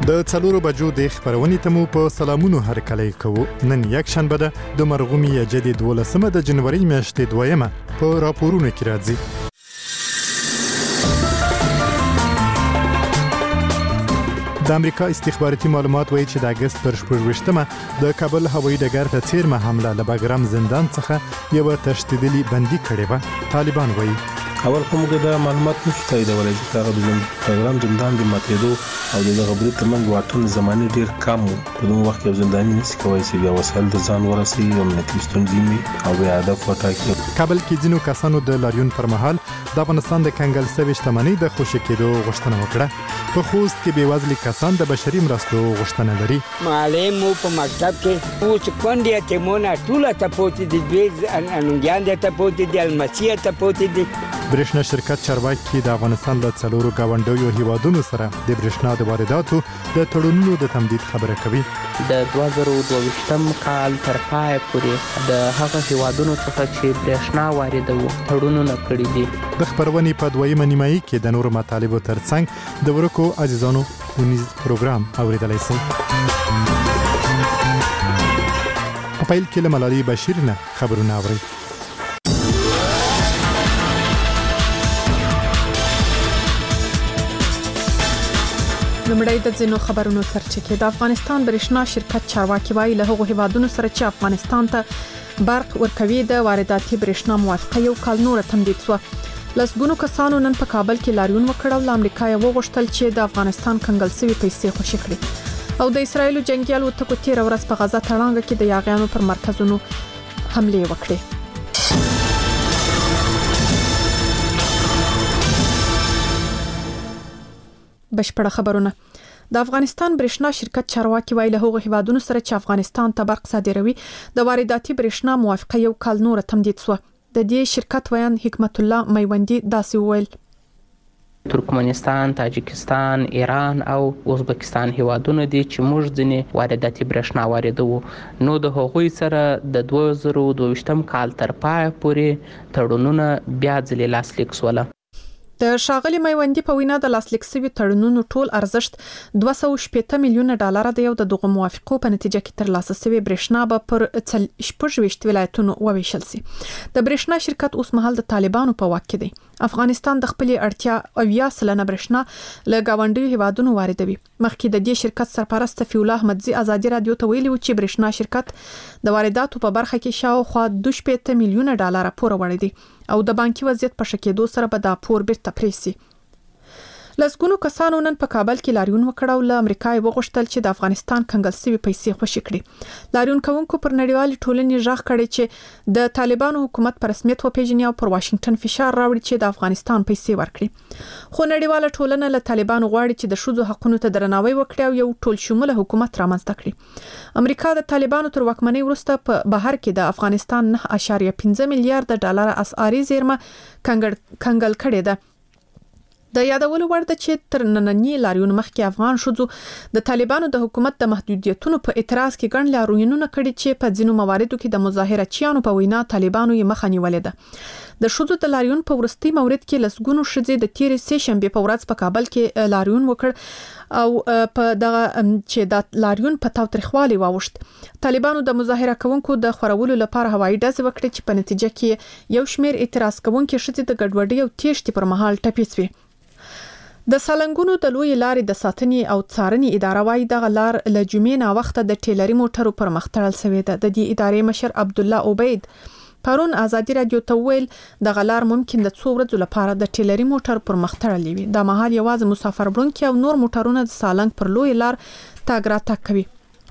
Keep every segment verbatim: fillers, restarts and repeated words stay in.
د څلورو بجو د خبرونې ته مو په سلامونو هرکلی کوو. نن یک شنبه ده د مرغومي جدي دولسمه د جنوري میاشتې دویمه په راپورونو کې راځي. د امریکا استخباراتي معلومات وایي چې د اگست پر شپږویشتمه د کابل هوایي ډګر ته څیرمه حمله له باګرام زندان څخه یو تشدیدي بندي کړې وه. طالبان وایي اول کوم کې دا معلومات نشته تاییدولای چې هغه د پروګرام زندان د ماتېدو او د غبري ترمنځ واټن زماني ډیر کم و. په دغه وخت کې زنداني نشي کولی چې بیا وسایل د ځان ورسي او امنیتي ستونزې او بیا هدف وټاکي. کابل کې ځینو کسانو د لاریون پر مهال د افغانستان د کنګل سوي شتمنۍ د خوشي کېدو غوښتنه وکړه. په خوست کې بېوزلي کسان د بشري مرستو غوښتنه لري. معلم مو په مکتب کې اوس کونډې ته مونږه ټول ته پوتې دي بیز انګیان ته پوتې دي المسیه ته پوتې دي. برېښنا شرکت چارواکي د افغانستان له څلورو گاونډیو هیوادونو سره د برېښنا د وارداتو د تړونونو د تمدید خبره کوي. د دوه زره دوه ویشتم کال تر پای پورې د هغه هیوادونو څخه چې برېښنا واردوي تړونونه کړي دي. د خبرونې په دویمه نیمایي کې د نورو مطالبو ترڅنګ د ورکو عزیزانو ونیز پروګرام اوریدلای شئ. په پیل کې له ملالۍ بشیر نه خبرونه اورئ. لمړی د ځینو خبرونو سرچینه د افغانستان برېښنا شرکت چارواکي وايي له هغو هیوادونو سره چې افغانستان ته برق ورکوي د وارداتي برېښنا موافقه یو کال نور تمدید شو. لسګونو کسانو نن په کابل کې لاریون وکړ او له امریکا یې وغوښتل چې د افغانستان کنګل سوي پیسې خوشي کړي. او د اسرایل جنگي الوتکو تیر ورځ په غزا تړانګه کې د یاغیانو پر مرکزونو حمله وکړه. بشپړه خبرونه. د افغانستان برېښنا شرکت چارواکي وايي له هغو هیوادونو سره چې افغانستان ته برق صادروي د وارداتي برېښنا موافقه یو کال نور تمدید شو. د دې شرکت ویان حکمت الله میوندی داسې وویل: ترکمنستان، تاجکستان، ایران او ازبکستان هیوادونه دي چې موږ ځینې وارداتي برېښنا واردوو. نو د هغوی سره د دوه زره دوه ویشتم کال تر پای پورې تړونونه بیا ځلې لاسلیک شول. د ښاغلي میوندي په وینا د لاسلیک شوي تړونونو ټول ارزښت دوه سوه شپږ میلیونه ډالر دی او د دغه موافقو په نتیجه کې ترلاسه شوی برېښنا به پر شپږ ولایتونو وویشل شي. د برېښنا شرکت اوس مهال د طالبانو په واک کې دی. افغانستان د خپل اړتیا اویا سلنه برېښنا له گاونډیو هیوادونو واردوي. مخکې د دې شرکت سرپرست فیول احمدزي ازادي رادیو ته ویلي و چې برېښنا شرکت د وارداتو په برخه کې شاوخوا دوه شپږ میلیونه ډالر پور وړي دي او د بانکي وضعیت په شکېدو سره به دا پور بیرته پریسي. لسګونو کسانو نن په کابل کې لاریون وکړ او له امریکا یې وغوښتل چې د افغانستان کنګل سوي پیسې خوشي کړي. لاریون کوونکو پر نړیوالې ټولنې ژغ کړی چې د طالبانو حکومت په رسمیت وپیژني او پر واشنگټن فشار راوړي چې د افغانستان پیسې ورکړي. خو نړیواله ټولنه له طالبانو غواړي چې د ښځو حقوقو ته درناوی وکړي او یو ټول شموله حکومت رامنځته کړي. امریکا د طالبانو تر واکمنۍ وروسته په بهر کې د افغانستان نه اشاریه پنځه میلیارډ ډالر اسعاري زیرمه کنګل کړې ده. د یادولو وړ ده چې تر نننی لاریون مخکې افغان ښځو د طالبانو د حکومت د محدودیتونو په اعتراض کې ګڼ لاریونونه کړي چې په ځینو مواردو کې د مظاهرچیانو په وینا طالبانو یې مخه نیولې ده. د ښځو د لاریون په وروستي مورد کې لسګونو ښځې د تیرې سه شنبې په ورځ په کابل کې لاریون وکړ او په دغه چې د لاریون په تاوتریخوالي واوښت. طالبانو د مظاهره کوونکو د خورولو لپاره هوایي ډزې وکړې چې په نتیجه کې یو شمېر اعتراض کوونکي ښځې د ګډوډۍ او تېښتې پر مهال ټپي شوې. د سالنګونو د لوی لارې د ساتنې او څارنې اداره وايي دغه لار له جمعې نه وخته د ټیلري موټرو پر مخ تړل شوې ده. د دې ادارې مشر عبدالله عبید پرون ازادي رادیو ته ویل دغه لار ممکن د څو ورځې لپاره د ټیلري موټر پر مخ تړلې وي. د مهال یوازې مسافر وړونکي او نور موټرونه د سالنګ پر لوی لار تګ راتګ کوي.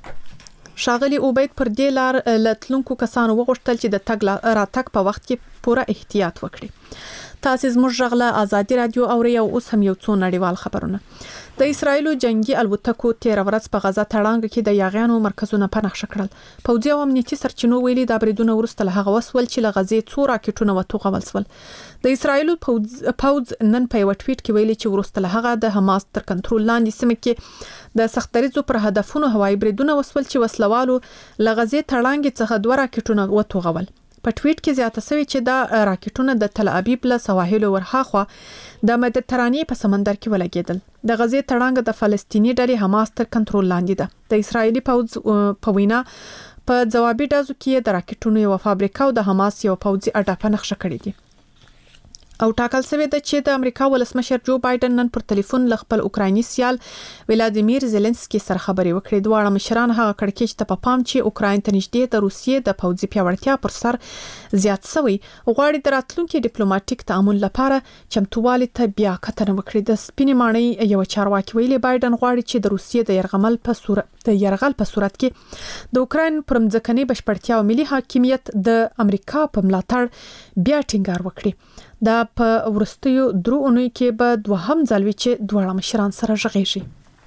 ښاغلي عبید پر دې لار له تلونکو کسانو وغوښتل چې د تګ راتګ په وخت کې پوره احتیاط وکړي. تاسو زموږ غږ له ازادي رادیو اورئ او اوس هم یو څو نړیوال خبرونه. د اسرایل جنگي الوتکو تیر ورځ په غزا تړانګه کې د یاغیانو مرکزونه په نښه کړل. پوځي او امنیتي سرچینو ویلي د بریدونو وروسته له هغه وسول چې له غزې څو راکټونه وتوغول شول. د اسرایل پوځ نن په یو ټویټ کې ویلي چې وروسته له هغه د حماس تر کنټرول لاندې سیمه کې د سختریزو پر هدفونو هوایي بریدونه وسول چې وسلوالو له غزې تړانګې څخه دوه راکټونه وتوغول. په ټویټ کې زیاته شوی چې دا راکټونه د تل ابیب له سواحل ورهاخوا د مدیترانې په سمندر کې ولګېدل. د غزې تړانګ د فلسطینی ډلې حماس تر کنټرول لاندې ده. د اسرایلی پوځ په وینا په ځوابي ډزو کې د راکټونو یو فابریکه او د حماس یو پوځي اډه په نقشه کړې دي. او ټاکل شوی د چې د امریکا ولسمشر جو بایدن نن پر ټلیفون ل خپل اوکرایني سیال ولادیمیر زيلنسکي سره خبرې وکړې. دواړه مشران هغه کړکېچ ته په پام چې اوکراین ته نږدې د روسیې د پوځي پیاوړتیا پر سر زیات شوی غواړي د راتلونکو ډیپلوماټیک تعامل لپاره چمتووالي ته بیا کتنه وکړي. د سپینې ماڼۍ یو چارواکي ویلي بایدن غواړي چې د روسیې د يرغمل په صورت د يرغل په صورت کې د اوکراین پر مځکني بشپړتیا او ملي حاکمیت د امریکا په ملاتړ بیا ټینګار وکړي. دا په ورستیو درو اونۍ کې به دوهم ځل وي چې دواړه مشران سره ژغېږي.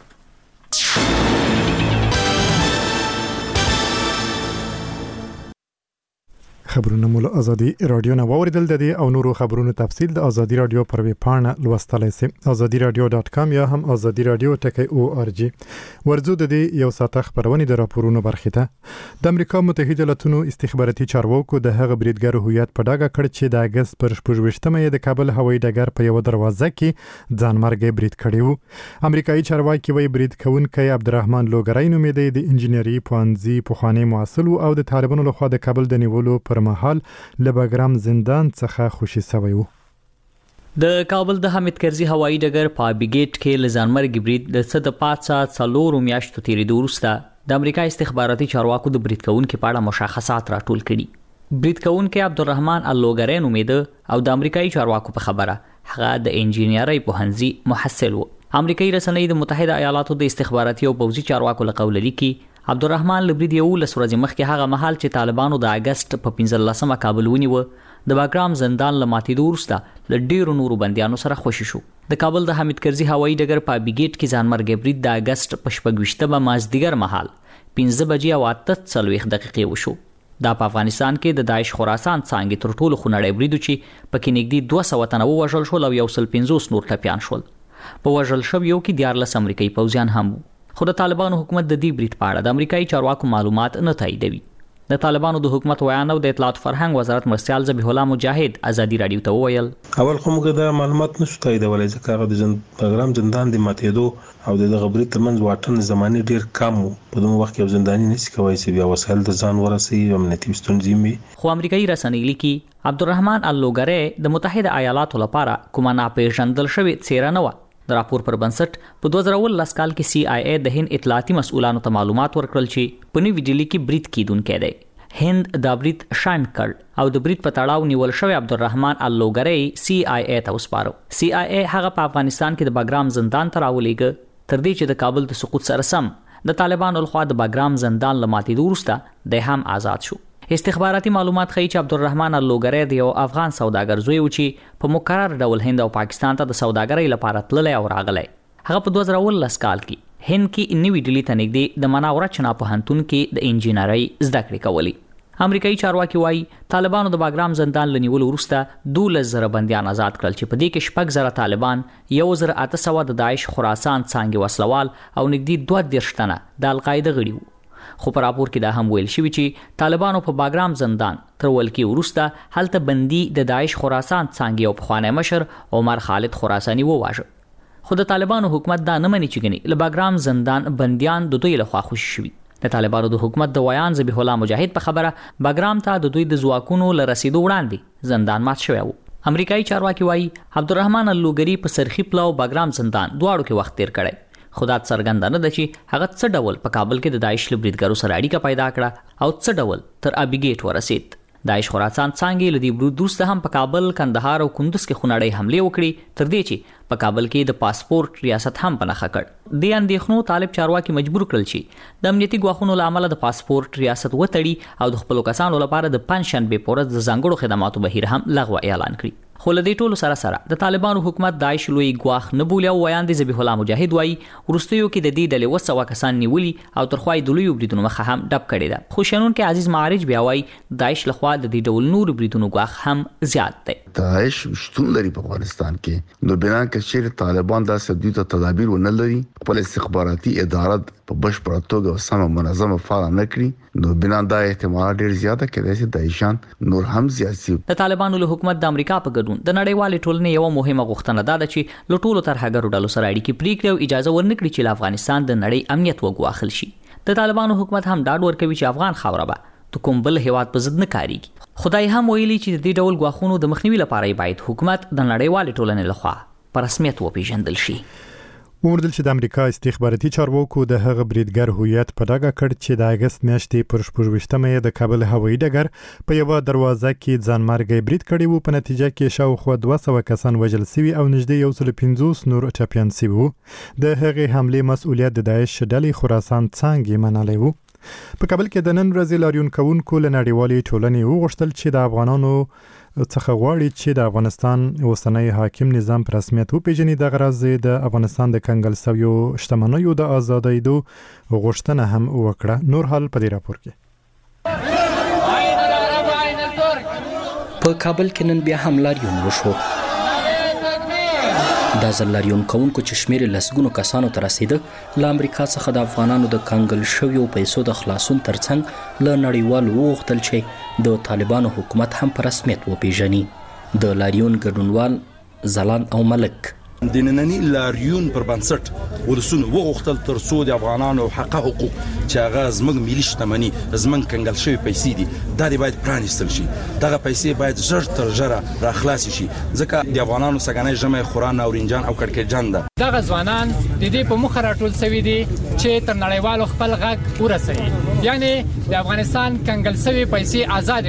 خبرونه مول ازادي رادیو نه واوریدل. د دې او نورو خبرونو تفصیل د ازادي رادیو پر ویب پاڼه لوستلای شئ ازادي رادیو ډاټ کام یا هم ازادي رادیو ټکی او ار جی. ورځو د دې یو ساعت خبرونه د راپورونو برخه ده. د امریکا متحده ایالاتونو استخباراتي چارواکو د هغه بریدګر هویت په ډاګه کړ چې د اگست پر شپږ د کابل هوایي ډګر په یو دروازه کې ځانمرګي برید کړی وو. امریکایي چارواکي وایي برید کوونکی عبدالرحمن لوګرای نومېده د انجینری پوهنځي پوخانی مسؤل او د طالبانو لخوا د کابل د نیولو پر مهال له بګرام زندان څخه خوشي شوی وو. د کابل د حامد کرزي هوایي ډګر په بیګیټ کې لزانمرګ برید د څه د پات سات څلور میاشتو تیریدو وروسته د امریکا استخباراتي چارواکو د برید کوونکو په اړه مشخصات راټول کړي. برید کوونکی عبدالرحمن اللوګری نومېده او د امریکایي چارواکو په خبره هغه د انجینری پوهنځي محصل وو. امریکایي رسنۍ د متحده ایالاتو د استخباراتي او پوځي چارواکو له قوله لیکي عبدالرحمن لبرید یو لس ورځې مخکې هغه مهال چې طالبانو د اگست په پنځلسمه کابل ونیو د باګرام زندان له ماتېدو وروسته له ډیرو نورو بندیانو سره خوشي شو. د کابل د حامد کرزي هوایي ډګر په بیګیټ کې ځانمرګي برید د اگست په شپږویشتمه مازدیګر مهال پنځه بجې او اته څلوېښت دقیقې وشو. دا په افغانستان کې د داعش خراسان څانګې تر ټولو خونړی برید چې پکې نږدې دوه سوه تنه ووژل شول او یو سل پنځوس نور ټپیان شول. په وژل شویو کې دیارلس امریکایي پوځیان هم وو. خو د طالبانو حکومت د دې برید په اړه د امریکایي چارواکو معلومات نه تاییدوي. د طالبانو د حکومت ویان او د اطلاعات فرهنګ وزارت مرستيال ذبیح الله مجاهد ازادي رادیو ته وویل اول خو موږ د معلومات نشو تاییدولای ځکه هغه د بګرام زندان د ماتېدو او د غبري ترمنځ واټن زماني ډیر کم وو. په دغه وخت کې زنداني نشي کوي چې بیا وسایل د ځان ورسي او امنیتي ستونزې وي. خو امریکایي رسنۍ لیکي عبدالرحمن اللوګری د متحده ایالاتو لپاره کومه ناپېژندل شوې څیره نه و. د راپور پر بنسټ په دوه زره ولس کال کې سی آی ای د هند اطلاعاتي مسؤلانو ته معلومات ورکړل چې په نوې ډیلی کې برید کیدونکې دی. هند دا برید شاند کړ او د برید په تړاو نیول شوی عبدالرحمن اللوګری سی آی ای ته وسپارو. سی آی ای هغه په افغانستان کې د باګرام زندان ته راولېږه تر دې چې د کابل د سقوط سره سم د طالبانو لخوا د باګرام زندان له ماتېدو وروسته د هم آزاد شو. استخباراتي معلومات ښیي چې عبدالرحمن اللوګری د یو افغان سوداګر زوی و چې په مقرر ډول هند او پاکستان ته د سوداګرۍ لپاره تللی او راغلی. هغه په دوه زره ولس کال کې هند کې نوې ډیلی ته نږدې د مناورچنا پوهنتون کې د انجینرۍ زده کړې کولې. امریکایي چارواکي وایي طالبانو د باګرام زندان له نیولو وروسته دولس زره بندیان آزاد کړل چې په دې کې شپږ زره طالبان، یو زر اته سوه د داعش خراسان څانګې وسلوال او نږدې دوه دېرش تنه د القاعده غړي وو. خو په راپور کې دا هم ویل شوی چې طالبانو په باګرام زندان تر ولکې وروسته هلته بندي د داعش خراسان څانګې او پخوانی مشر عمر خالد خراساني وواژه. خو د طالبانو حکومت دا نه مني چې ګنې له باګرام زندان بندیان د دوی لخوا خوشي شوي. د طالبانو د حکومت د ویان ذبیح الله مجاهد په خبره باګرام ته د دوی د ځواکونو له رسیدو وړاندې زندان مات شوی و. امریکایي چارواکي وایي عبدالرحمن اللوګری په سرخی پلاو باګرام زندان دواړو کې وخت تیر کړی. خدا څرګنده نه ده چې هغه څه ډول په کابل کې د داعش له بریدګرو سره اړیکه پیدا کړه او څه ډول تر ابیګیټ ورسید. داعش خراسان څانګې له دې برید وروسته هم په کابل، کندهار او کندوز کې خونړۍ حملې وکړې تر دې چې په کابل کې د پاسپورت ریاست هم په نښه کړ. دې اندېښنو طالب چارواکي مجبور کړل چې د امنیتي ګواښونو له امله د پاسپورت ریاست وتړي او د خپلو کسانو لپاره د پنجشنبې په ورځ د ځانګړو خدماتو بهیر هم لغوه اعلان کړي. خو له دې ټولو سره سره د طالبانو حکومت داعش لوی ګواښ نه بولي او ویاند ذبیح الله مجاهد وایي وروستیو کې د دې ډلې اوه سوه کسان نیولي او تر خوا یې د لویو بریدونو مخه هم ډب کړې ده. خو شنونکی عزیز معارج بیا وایي داعش لخوا د دې ډول نورو بریدونو ګواښ هم زیات دی. داعش شتون لري په افغانستان کې، نو بنا کې چې طالبان داسې دوی ته تدابیر ونه لري، خپل استخباراتي اداره په بشپړه توګه او سمه منظمه فعال نه کړي، نو بنا دا احتمال ډیر زیاته کېدای شي داعشان نور هم زیات شي. د طالبانو له حکومت د امریکا په ګډون د نړیوالې ټولنې یو مهمه غوښتنه ده چې له ټولو ترهګرو ډلو سره اړیکې پرې کړي او اجازه ورنکړي چې له افغانستان د نړۍ امنیت وګواښل شي. د طالبانو حکومت هم ډاډ ورکوي چې افغان خاوره به د کوم بل هیواد په ضد نه کاریږي. خدای هم ویلي چې د دې ډول ګواښونو د مخنیوي لپاره باید حکومت د نړیوالې ټولنې لخوا په رسمیت وپیژندل شي. وموندل چې د امریکا استخباراتي چارواکو د هغه بریدګر هویت په ډاګه کړ چې د اگست میاشتې پر شپږویشتمه د کابل هوایي ډګر په یوه دروازه کې ځانمرګي برید کړی وو. په نتیجه کې شاوخوا دوه سوه کسان وژل شوي او نږدې یو سل پنځوس نور ټپیان شوي وو. د هغې حملې مسؤلیت د داعش ډلې خراسان څانګې منلی وو. په کابل کې د نن ورځې لاریون کوونکو له نړیوالې ټولنې وغوښتل چې د افغانانو څخه غواړي چې د افغانستان اوسنی حاکم نظام په رسمیت وپیژني. دغه راز د افغانستان د کنګل شویو شتمنیو د آزادېدو غوښتنه هم وکړه. نور حال په دې راپور کې. په کابل کې نن بیا هم لاریون وشو. دا ځل لاریون کوونکو چې شمېر لسګونو کسانو ته رسیده له امریکا څخه د افغانانو د کنګل شویو پیسو د خلاصون ترڅنګ له نړیوالو وغوښتل چې د طالبانو حکومت هم په رسمیت وپیژني. د لاریون ګډونوال زلان او ملک د نننی لاریون پر بنسټ ولسونه وغوښتل تر څو د افغانانو حق حقوق چې هغه زموږ ملي شتمني زموږ کنګل شوی پیسې دي دا دی باید پرانیستل شي. دغه پیسې باید ژر تر ژره راخلاص شي ځکه د افغانانو سګنې جمع خوران او رینجان او کړکېجان ده. دغه ځوانان د دې په مخه راټول شوي دي چې تر نړیوالو خپل غږ ورسوي، یعنی د افغانستان کنګل شوی پیسې آزاد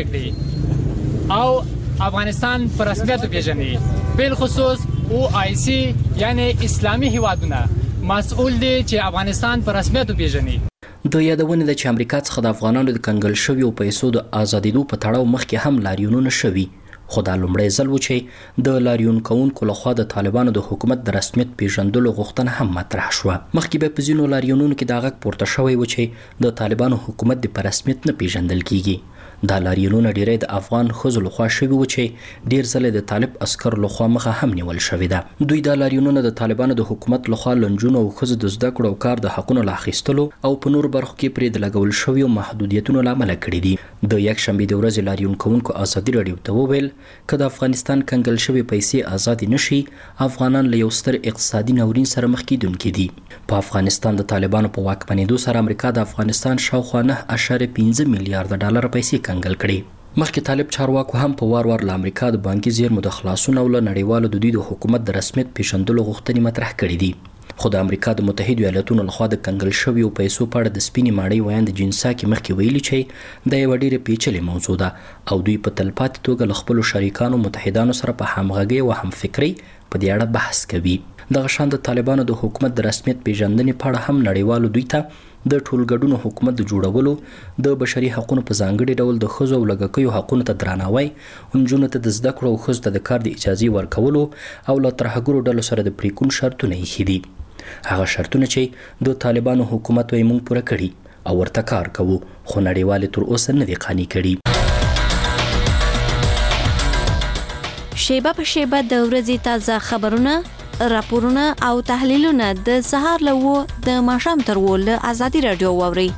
کړي او افغانستان په رسمیت وپیژني. بالخصوص او آی سی یعنی اسلامي هیوادونه مسؤل دي چې افغانستان په رسمیت وپیژني. د یادونه ده چې امریکا څخه د افغانانو د کنګل شویو پیسو د آزادېدو په تړاو مخکې هم لاریونونه شوي، خو دا لومړی ځل و چې د لاریون کوونکو لخوا د طالبانو د حکومت د رسمیت پیژندلو غوښتنه هم مطرح شوه. مخکې به په ځینو لاریونونو کې دا غږ پورته شوی و چې د طالبانو حکومت د په رسمیت نه پیژندل کیږي. دا لاریونونه ډیری د افغان ښځو لخوا شوي و چې ډیر ځله د طالب عسکر لخوا مخه هم نیول شوې ده. دوی دا لاریونونه د طالبانو د حکومت لخوا لنجونو او ښځو د زده کړو او کار د حقونو له اخیستلو او په نورو برخو کې پرې د لګول شویو محدودیتونو له امله کړي دي. د یکشنبې د ورځې لاریون کوونکو ازادي راډیو ته وویل که د افغانستان کنګل شوی پیسې آزادې نشي افغانان له یو ستر اقتصادي ناورین سره مخ کیدونکي دي. په افغانستان د طالبانو په واکمنېدو سره امریکا د افغانستان شاوخوا نه اعشاریه پنځه میلیارډ ډالر پیسې کنګل کړي. مخکې طالب چارواکو هم په وار وار له امریکا د بانکي زیرمو د خلاصون او له نړیوالو د دوی د حکومت د رسمیت پیژندلو غوښتنې مطرح کړي دي. خو د امریکا د متحدو ایالاتونو لخوا د کنګل شویو پیسو په اړه د سپینې ماڼۍ ویاند جنسا کې مخکې ویلي چې دا یوه ډېره پیچلې موضوع ده او دوی په تلپاتې توګه له خپلو شریکانو متحدانو سره په همغږۍ او همفکرۍ په دې اړه بحث کوي. دغه شان د طالبانو د حکومت د رسمیت پیژندنې په اړه هم نړیوالو دوی ته د ټولګډونو حکومت د جوړولو، د بشري حقوقو په ځانګړي ډول د ښځو او لږکیو حقوقو ته درناوی، نجونو ته د زده کړو او ښځو ته د کار د اجازې ورکولو او له ترهګرو ډلو سره د پریکون شرطونه ایښي دي. هغه شرطونه چې د طالبانو حکومت وایي موږ پوره کړي او ورته کار کوو، خو نړیوالې تر اوسه نه دي قانع کړي. شیبه په شیبه د ورځې تازه خبرونه، راپورونه او تحلیلونه د سهار له وو د ماښام تر وو له ازادي راډیو واوري.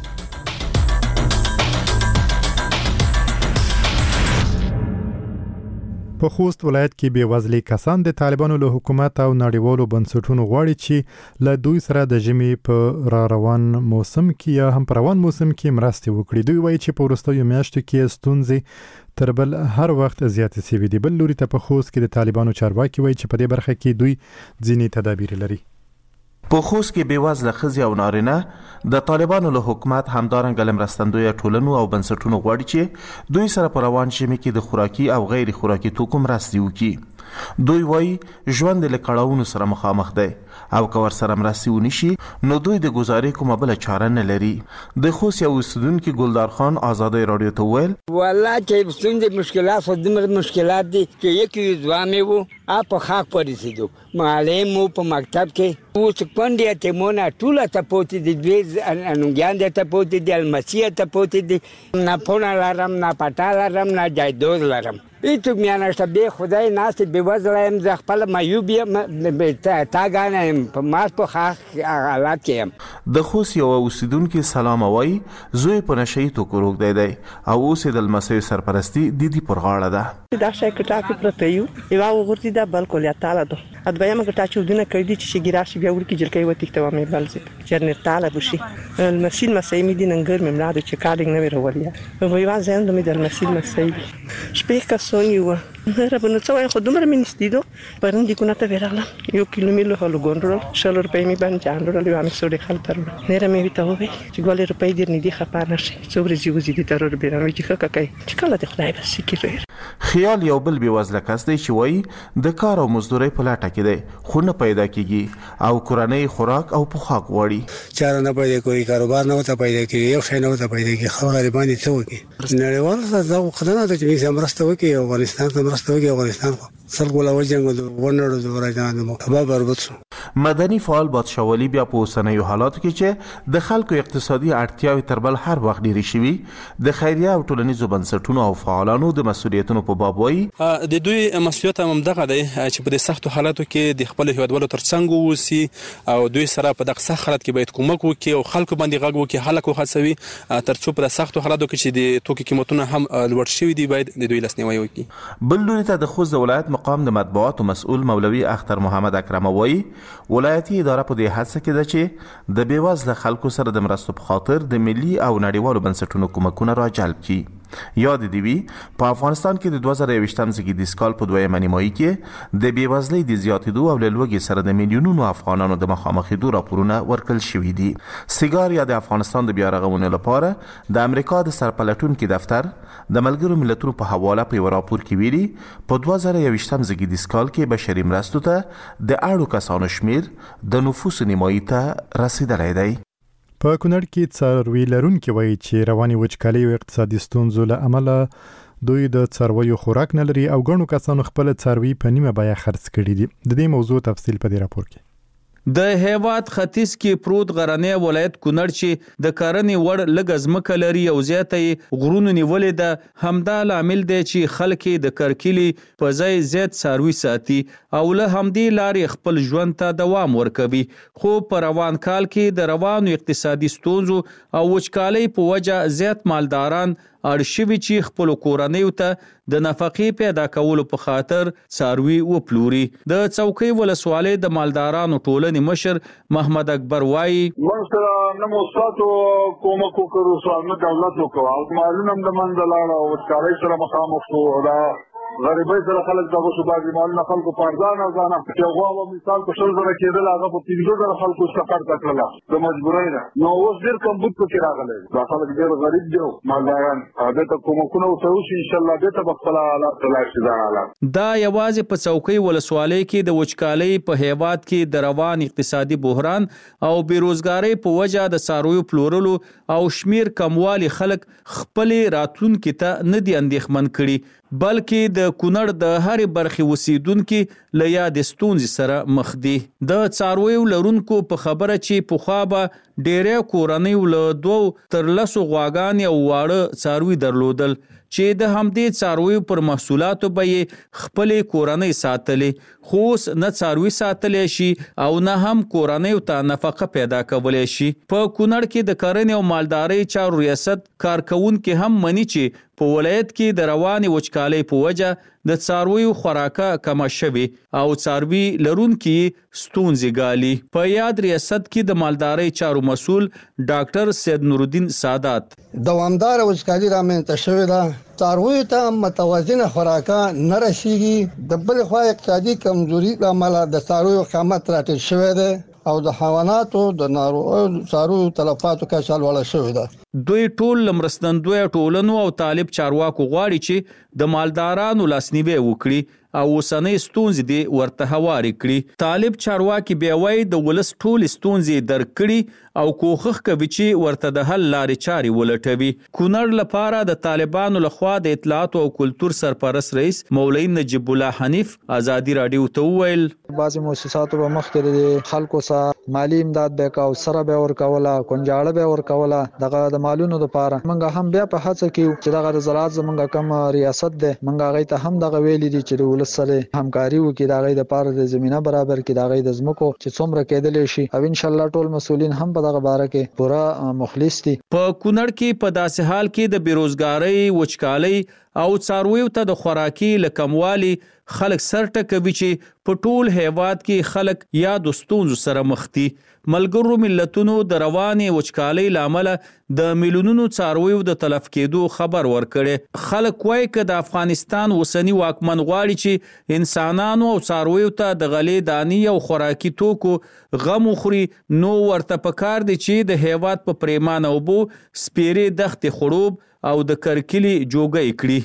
په خوست ولایت کې بېوزلي کسان د طالبانو له حکومت او نړیوالو بنسټونو غواړي چې له دوی سره د ژمي په را روان موسم کې یا هم په روان موسم کې مرستې وکړي. دوی وایي چې په وروستیو میاشتو کې ستونزې تر بل هر وخت زیاتې شوې دي. بل لوري ته په خوست کې د طالبانو چارواکي وایي چې په دې برخه کې دوی ځینې تدابیر لري. په خوست کې بېوزله ښځې او نارینه د طالبانو له حکومت همدارنګه له مرستندویه ټولنو او بنسټونو غواړي چې دوی سره په روان ژمي کې د خوراکي او غیر خوراکي توکو مرستې وکړي. دوی وایي ژوند له کړاوونو سره مخامخ دی او که ورسره مرستې ونشي نو دوی د ګزارې کومه بله چاره نه لري. د خوست یو اوسیدونکي ګلدار خان ازادۍ راډیو ته وویل والله چې ستونزې مشکلات خو دومره مشکلات دي چې یکی ځوان مې و په خاک پرېږدېدو معلم و په مکتب کې اوس کونډې یتیمونه ټوله ته پوتې دي دوی نونګیان دې ته پوتې دي المسیح ته پوتې دي نه پونه لرم نه پټا لرم نه جایداد لرم هیڅوک مې نشته بې خدای ناستې بېوزله یم زه خپله معیوب یم تاګانه یم په ماس په خاک حالات کې یم. د خوست یوه اوسیدونکي سلام وایي زوی په نشهیي توکو روږدی دی او اوس یې د لمسیو سرپرستي د دې پر غاړه ده. دا شی کټا کې پرته یو یوه وغورځېده بل کلیاتاله ده دویمه کټا چې ودونه کړي دي چې شګي راشي بیا وړکي جلکۍ وتښتوه مې بل ځای جنرتاله بشي المسیل مسیح مې دي نن ګرمې ملا دی چې کالینګ نه وې راولیا ویوا زیند مې د المسیل مسیح دي شپږ کسان یو ربنا څه وایي خو دومره مې نستېدو پرون دیکونه ته ویراغلم یو کیلو مې له هلو ګونډرل شل روپۍ مې باندې جانډرل یو مې سوډې خل تر نېره مې وي ته ووی چې ګولې روپۍ ډېر نه دي خفه نه شي څو ورځې وځي دي ترور بیرم وي چې ښه کوي چې کله د خدای بس کېږي. خیال یو بل بېوزله کس دی چې وایي د کار او مزدورۍ په لټه کې دی خو نه پیدا کېږي او کورنۍ خوراک او پوښاک غواړي. چاره نه پیدا کوي کاروبار نه ورته پیدا کېږي یو شی نه ورته پیدا کېږي خو غریبان یې څه وکړي نړیوالو ته دا خو نه ده چې موږ مرسته وکړي افغانستان ته مرسته وکړي افغانستان خو سلګو له وجنګ د ونړو د راځان مو خبر بربط شو. مدني فعال بادشاه ولی بیا په اوسنیو حالاتو کې چې د خلکو اقتصادي اړتیاوې تر بل هر وخت ډېرې شوي د خیریه او ټولنیزو بنسټونو او فعالانو د مسؤلیتونو په باب وایي د دوی مسؤلیت هم دغه دی چې په دې سختو حالاتو کې د خپل هیوادوالو ترڅنګ واوسي او دوی سره په دغه سخت حالت کې باید کومک وکړي او خلکو باندې غږ وکړي خلک وهڅوي ترڅو په سختو حالاتو کې چې د توکو قیمتونه هم لوړ شوي دي باید د دوی لاسنیوی وکړي. بل لوري ته د خوست د ولایت مقام د مطبوعاتو مسؤل مولوي اختر محمد اکرم وایي ولایتي اداره په دې هڅه کې ده چې د بېوزله خلکو سره د مرستو په خاطر د ملي او نړیوالو بنسټونو کومکونه راجلب کړي. یاد دې وي په افغانستان کې د دوه زره یوویشتم زېږدیز کال په دویمه نیمایي کې د بېوزلۍ د زیاتېدو او له لوږې سره د میلیونونو افغانانو د مخامخېدو راپورونه ورکړل شوي دي. سیګار یا د افغانستان د بیا رغونې لپاره د امریکا د سرپلټونکي دفتر د ملګرو ملتونو په حواله په یو راپور کې ویلي په دوه زره یوویشتم زېږدیز کال کې بشري مرستو ته د اړو کسانو شمیر د نفوسو نیمایي ته رسیدلی دی. په کونړ کې څاروي لرونکي وایي چې رواني وچکالۍ او اقتصادي ستونزو له امله دوی د څارویو خوراک نه لري او ګڼو کسانو خپل څاروي په نیمه بیه خرڅ کړي دي. د دې موضوع تفصیل په دې راپور کې. د هیواد ختیځ کې پروت غرنی ولایت کونړ چې د کرنې وړ لږ ځمکه لري او زیاته غرونو نیولې ده همدا لامل دی چې خلک د کرکیلي په ځای زیات څاروي ساتي او له همدې لارې خپل ژوند ته دوام ورکوي. خو په روان کال کې د روانو اقتصادي ستونزو او وچکالۍ په وجه زیات مالداران اړ شوي چې خپل کورنیو ته د نفقې پیدا کولو په خاطر څاروي وپلوري. د څوکۍ ولسوالۍ د مالدارانو ټولنې مشر محمد اکبر وایي موږ سره نه مو ساتو کومک وکړو سوال نه دولت وکړو او معلومه هم د منځ لاړه او وچکالۍ سره مخامخ شو دا غریبۍ سره خلک دغه شو بعضې مالونه خلکو په ارزانه ارزانه چې غوا به مثال په شل زره کېدل هغه په پنځه زره خلکو سفر ته کړله د مجبورۍ نه نو اوس ډېر کمبود پکې راغلی دا خلک ډېر غریب دي مالداران دې ته کومکونه ورته وشي انشاءالله دې ته به خپله حالات ته لاړ شي دا حالات. دا یوازې په څوکۍ ولسوالۍ کې د وچکالۍ په هیواد کې د روان اقتصادي بحران او بېروزګارۍ په وجه د څارویو پلورلو او شمیر کموالي خلک خپلې راتلونکي ته نه دي اندېښمن کړي بلکې د کونړ د هرې برخې اوسیدونکي له یادې ستونزې سره مخ دي. د څارویو لرونکو په خبره چې پخوا به ډېری کورنیو له دوو تر لسو غواګانې او واړه څاروي درلودل چې د همدې څارویو پر محصولاتو به یې خپلې کورنۍ ساتلې خو اوس نه څاروي ساتلی شي او نه هم کورنیو ته نفقه پیدا کولی شي. په کونړ کې د کرنې او مالدارۍ چارو ریاست کارکوونکي هم مني چې په ولایت کې د روانې وچکالۍ په وجه د څارویو خوراکه کمه شوې او څاروي لرونکي ستونزې ګالي. په یاد ریاست کې د مالدارۍ چارو مسؤل ډاکټر سید نورالدین سادات دوامدار وچکالي رامنځته شوې ده څارویو ته متوازنه خوراکه نه رسیږي د بل خوا اقتصادي کمزوري له امله د څارویو قیمت راټیټ شوی دی او د حیواناتو د ناروغیو څارویو تلفاتو کچه لوړه شوې ده. دوی ټول لمرستندوی ټولنو او طالب چارواکو غواړي چې د مالدارانو لاسنیوي وکړي او اوسنۍ ستونزې دې ورته هوارې کړي. طالب چارواکي بیا وایي د ولس ټول ستونزې درک کړي او کوښښ کوي چې ورته د حل لارې چارې ولټوي. کونړ لپاره د طالبانو لخوا د اطلاعاتو او کلتور سرپرست رئیس مولوي نجیب الله حنیف ازادي راډیو ته وویل بعضې مؤسساتو به مخکې د خلکو سره مالی امداد به کوو، سره به ورکوله، کونجاړه به ورکوله، دغه د مالونو دپاره موږ هم بیا په هڅه کې یو چې دغه د زراعت زموږ کوم ریاست دی موږ هغې ته هم دغه ویلي دي چې د ولس سره همکاري وکړي، د هغې دپاره د زمینه برابر کړي، د هغې د ځمکو چې څومره کېدلی شي او انشاءالله ټول مسؤلین هم په دغه باره کې پوره مخلص دي. په کونړ کې په داسې حال کې د بیروزګارۍ، وچکالۍ او څارویو ته د خوراکي له کموالي خلک سر ټکوي چې په ټول هیواد کې خلک یا د ستونزو سره مخ دي. ملګرو ملتونو د روانې وچکالۍ له امله د میلیونونو څارویو د تلف کېدو خبر ورکړی. خلک وایي که د افغانستان اوسني واکمن غواړي چې انسانانو او څارویو ته د غلې دانې او خوراکي توکو غم وخوري نو ورته پکار دی چې د هیواد په پریمانه اوبو سپیرې دښتې خړوب او د کرکلي جوګۍ کړي.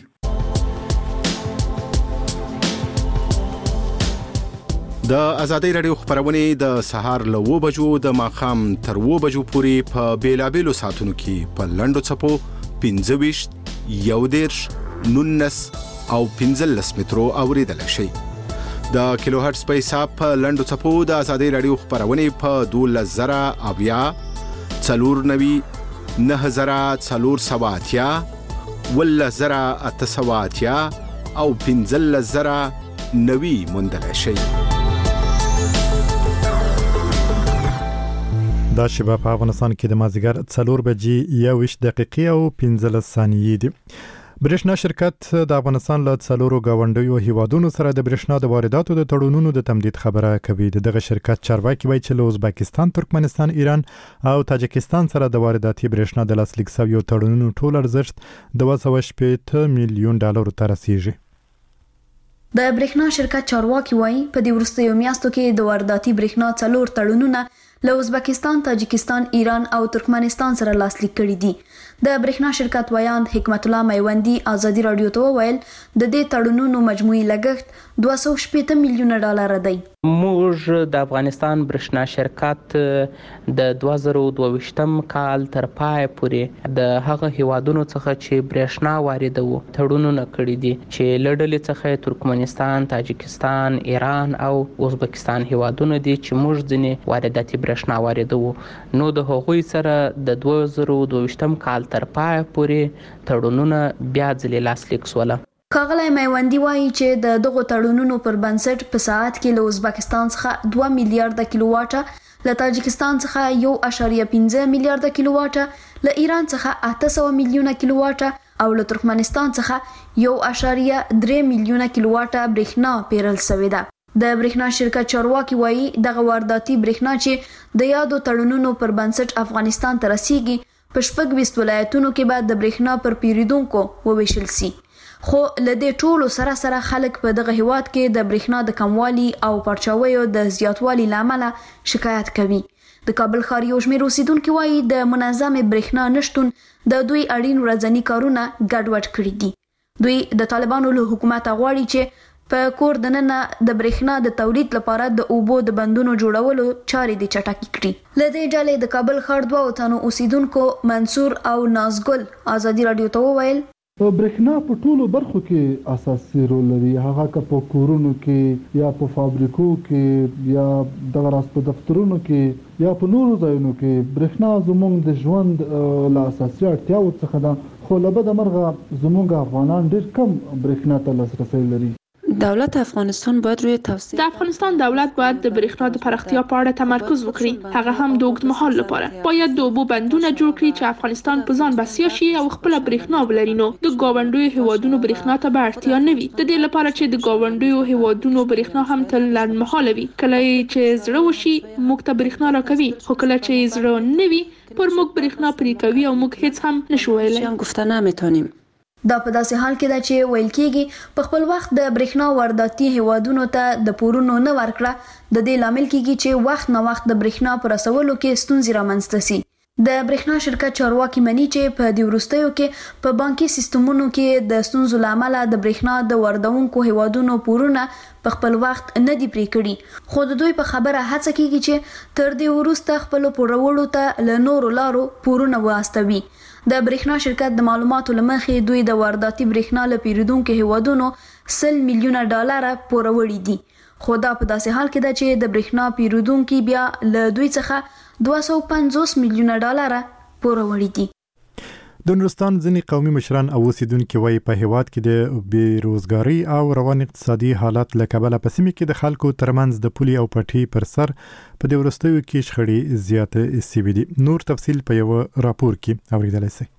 د ازادۍ راډیو خبرونه د سهار له اوه بجو د ماښام تر اوه بجو پورې په بیلابېلو ساعتونو کې په لنډو څپو پنځه ویشت، یو دېرش، نولس او پنځلس مترو اورېدلی شئ. د کیلو هرټز په حساب په لنډو څپو د ازادۍ راډیو خبرونه په دولس زره اویا، څلور نوي، نه زره څلور سوه اتیا، اوولس زره اته سوه اتیا او پنځلس زره نوي موندلی شئ. دا شبه په افغانستان کې د مازدیګر څلور بجې یوویشت دقیقې او پنځلس ثانیې دي. برېښنا شرکت د افغانستان له څلورو ګاونډیو هیوادونو سره د برېښنا د وارداتو د تړونونو د تمدید خبره کوي. دغه شرکت چارواکي وایي چې له ازبکستان، ترکمنستان، ایران او تاجکستان سره د وارداتي برېښنا د لاسلیک شویو تړونونو ټول ارزښت دوه سوه شپېته میلیون ډالرو ته رسیږي. د برېښنا شرکت چارواکي وایي په دې وروستیو میاشتو کې د وارداتي برېښنا څلور تړونونه له ازبکستان، تاجکستان، ایران او ترکمنستان سره لاسلیک کړي دي. د برېښنا شرکت ویاند حکمت الله میوندي ازادي راډیو ته وویل د دې تړونونو مجموعي لګښت دوه سوه شپېته میلیونه ډالر دی. موږ د افغانستان برېښنا شرکت د دوه زره دوه ویشتم کال تر پای پورې د هغه هیوادونو څخه چې برېښنا واردوو تړونونه کړي دي چې له ډلې څخه ترکمنستان، تاجکستان، ایران او ازبکستان هیوادونه دي چې موږ ځینې وارداتي برېښنا واردوو. نو د هغوی سره د دوه زره دوه ویشتم کال تر پای پورې تړونونه بیا ځلې لاسلیک سول. ښاغلی میوندي وایي چې د دغو تړونونو پر بنسټ په ساعت کې له ازبکستان څخه دوه میلیارډه کیلو واټه، له تاجکستان څخه یو اشاریه پنځه میلیارډه کیلو واټه، له ایران څخه اته سوه میلیونه کیلو واټه او له ترکمنستان څخه یو اشاریه درې میلیونه کیلو واټه برېښنا پیرل شوې ده. د برېښنا شرکت چارواکي وایي دغه وارداتي برېښنا چې د یادو تړونونو پر بنسټ افغانستان ته رسیږي په شپږ ویشت ولایتونو کې به د برېښنا پر پیریدونکو وویشل سي. خو له دې ټولو سره سره خلک په دغه هیواد کې د برېښنا د کموالي او پرچاویو د زیاتوالي له امله شکایت کوي. د کابل ښار یو شمېر اوسیدونکي وایي د منظمې برېښنا نشتون د دوی اړین ورځني کارونه ګډوډ کړي دي. دوی د طالبانو له حکومته غواړي چې په کور دننه د برېښنا د تولید لپاره د اوبو د بندونو جوړولو چارې د چټکې کړي. له دې ډلې د کابل ښار دوه تنو اوسیدونکو منصور او نازګل ازادي راډیو ته وویل برېښنا په ټولو برخو کې اساسي رول لري، هغه که په کورونو کې یا په فابریکو کې یا دغه راز په دفترونو کې یا په نورو ځایونو کې. برېښنا زموږ د ژوند له اساسي اړتیاوو څخه ده، خو له بده مرغه زموږ افغانان ډېر کم برېښنا ته لاسرسی لري. دولت افغانستان باید روی توسعه د افغانستان دولت باید د برېښنا د پراختیا په اړه تمرکز وکړي، هغه هم د اوږد مهال لپاره. باید د اوبو بندونه جوړ کړي چې افغانستان په ځان بسیا شي او خپل برېښنا ولري. نو د ګاونډیو هیوادونو برېښنا ته به اړتیا نه وي، د دې لپاره چې د ګاونډیو هیوادونو برېښنا هم تل لنډمهاله وي. کله چې زړه وشي موږ ته برېښنا راکوي، خو کله چې زړه نه وي پر موږ برېښنا پرې کوي او موږ هیڅ هم نشو ویلی. گفته نمیتونیم. دا په داسې حال کې ده چې ویل کېږي په خپل وخت د برېښنا وارداتي هیوادونو ته د پورونو نه ورکړه د دې لامل کېږي چې وخت نه وخت د برېښنا پر رسولو کې ستونزې رامنځته سي. د برېښنا شرکت چارواکي مني چې په دې وروستیو کې په بانکي سیستمونو کې د ستونزو له امله د برېښنا د واردونکو هیوادونو پورونه په خپل وخت نه دی پرې کړي، خو د دوی په خبره هڅه کیږي چې تر دې وروسته خپل پورولو ته له نورو لارو پورونه واستوي. د برېښنا شرکت د معلوماتو له مخې دوی د وارداتي برېښنا له پیرودونکو هیوادونو سل میلیونه ډالر پوروړي دي، خو دا په داسې حال کې ده چې د برېښنا پیرودونکو بیا له دوی څخه دوه سوه او پنځوس میلیونه ډالر پوروړي دي. د نورستان ځینې قومي مشران او اوسیدونکو وایي په هیواد کې د بیروزګارۍ او روان اقتصادي حالات له کبله په سیمه کې د خلکو ترمنځ د پولي او پټي پر سر په دې وروستیو کې شخړې زیاتې سوي دي. نور تفصیل په یو راپور کې اوریدلای شئ.